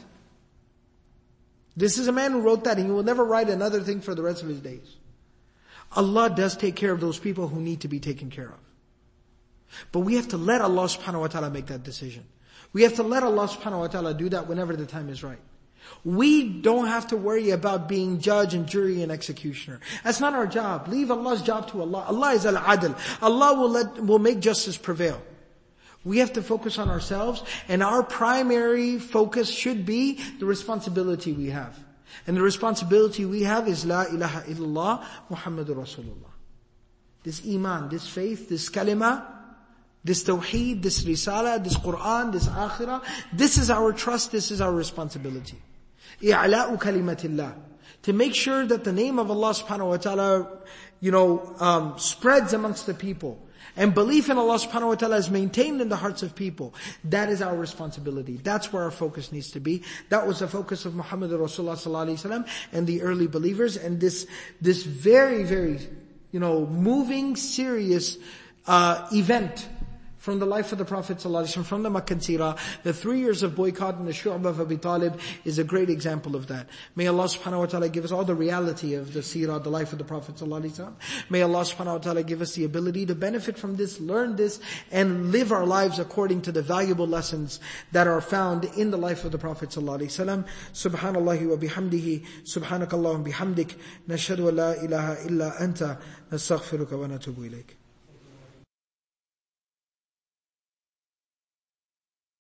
[SPEAKER 2] This is a man who wrote that, and he will never write another thing for the rest of his days. Allah does take care of those people who need to be taken care of. But we have to let Allah subhanahu wa ta'ala make that decision. We have to let Allah subhanahu wa ta'ala do that whenever the time is right. We don't have to worry about being judge and jury and executioner. That's not our job. Leave Allah's job to Allah. Allah is al-adl. Allah will let, will make justice prevail. We have to focus on ourselves, and our primary focus should be the responsibility we have. And the responsibility we have is La ilaha illallah Muhammadur Rasulullah. This iman, this faith, this kalima, this tawheed, this risala, this Quran, this akhirah, this is our trust, this is our responsibility. I'la'u kalimatillah. To make sure that the name of Allah subhanahu wa ta'ala, you know, um, spreads amongst the people. And belief in Allah subhanahu wa ta'ala is maintained in the hearts of people. That is our responsibility. That's where our focus needs to be. That was the focus of Muhammad Rasulullah sallallahu alaihi wasallam and the early believers. And this, this very, very, you know, moving, serious, uh, event from the life of the Prophet ﷺ, from the Makkah Seerah, the three years of boycott in the Shu'bah of Abi Talib is a great example of that. May Allah subhanahu wa ta'ala give us all the reality of the Seerah, the life of the Prophet ﷺ. May Allah subhanahu wa ta'ala give us the ability to benefit from this, learn this, and live our lives according to the valuable lessons that are found in the life of the Prophet ﷺ. Subhanallahi wa bihamdihi, subhanakallahum bihamdik, nashhadu an la ilaha illa anta, nastaghfiruka wa natubu ilayk.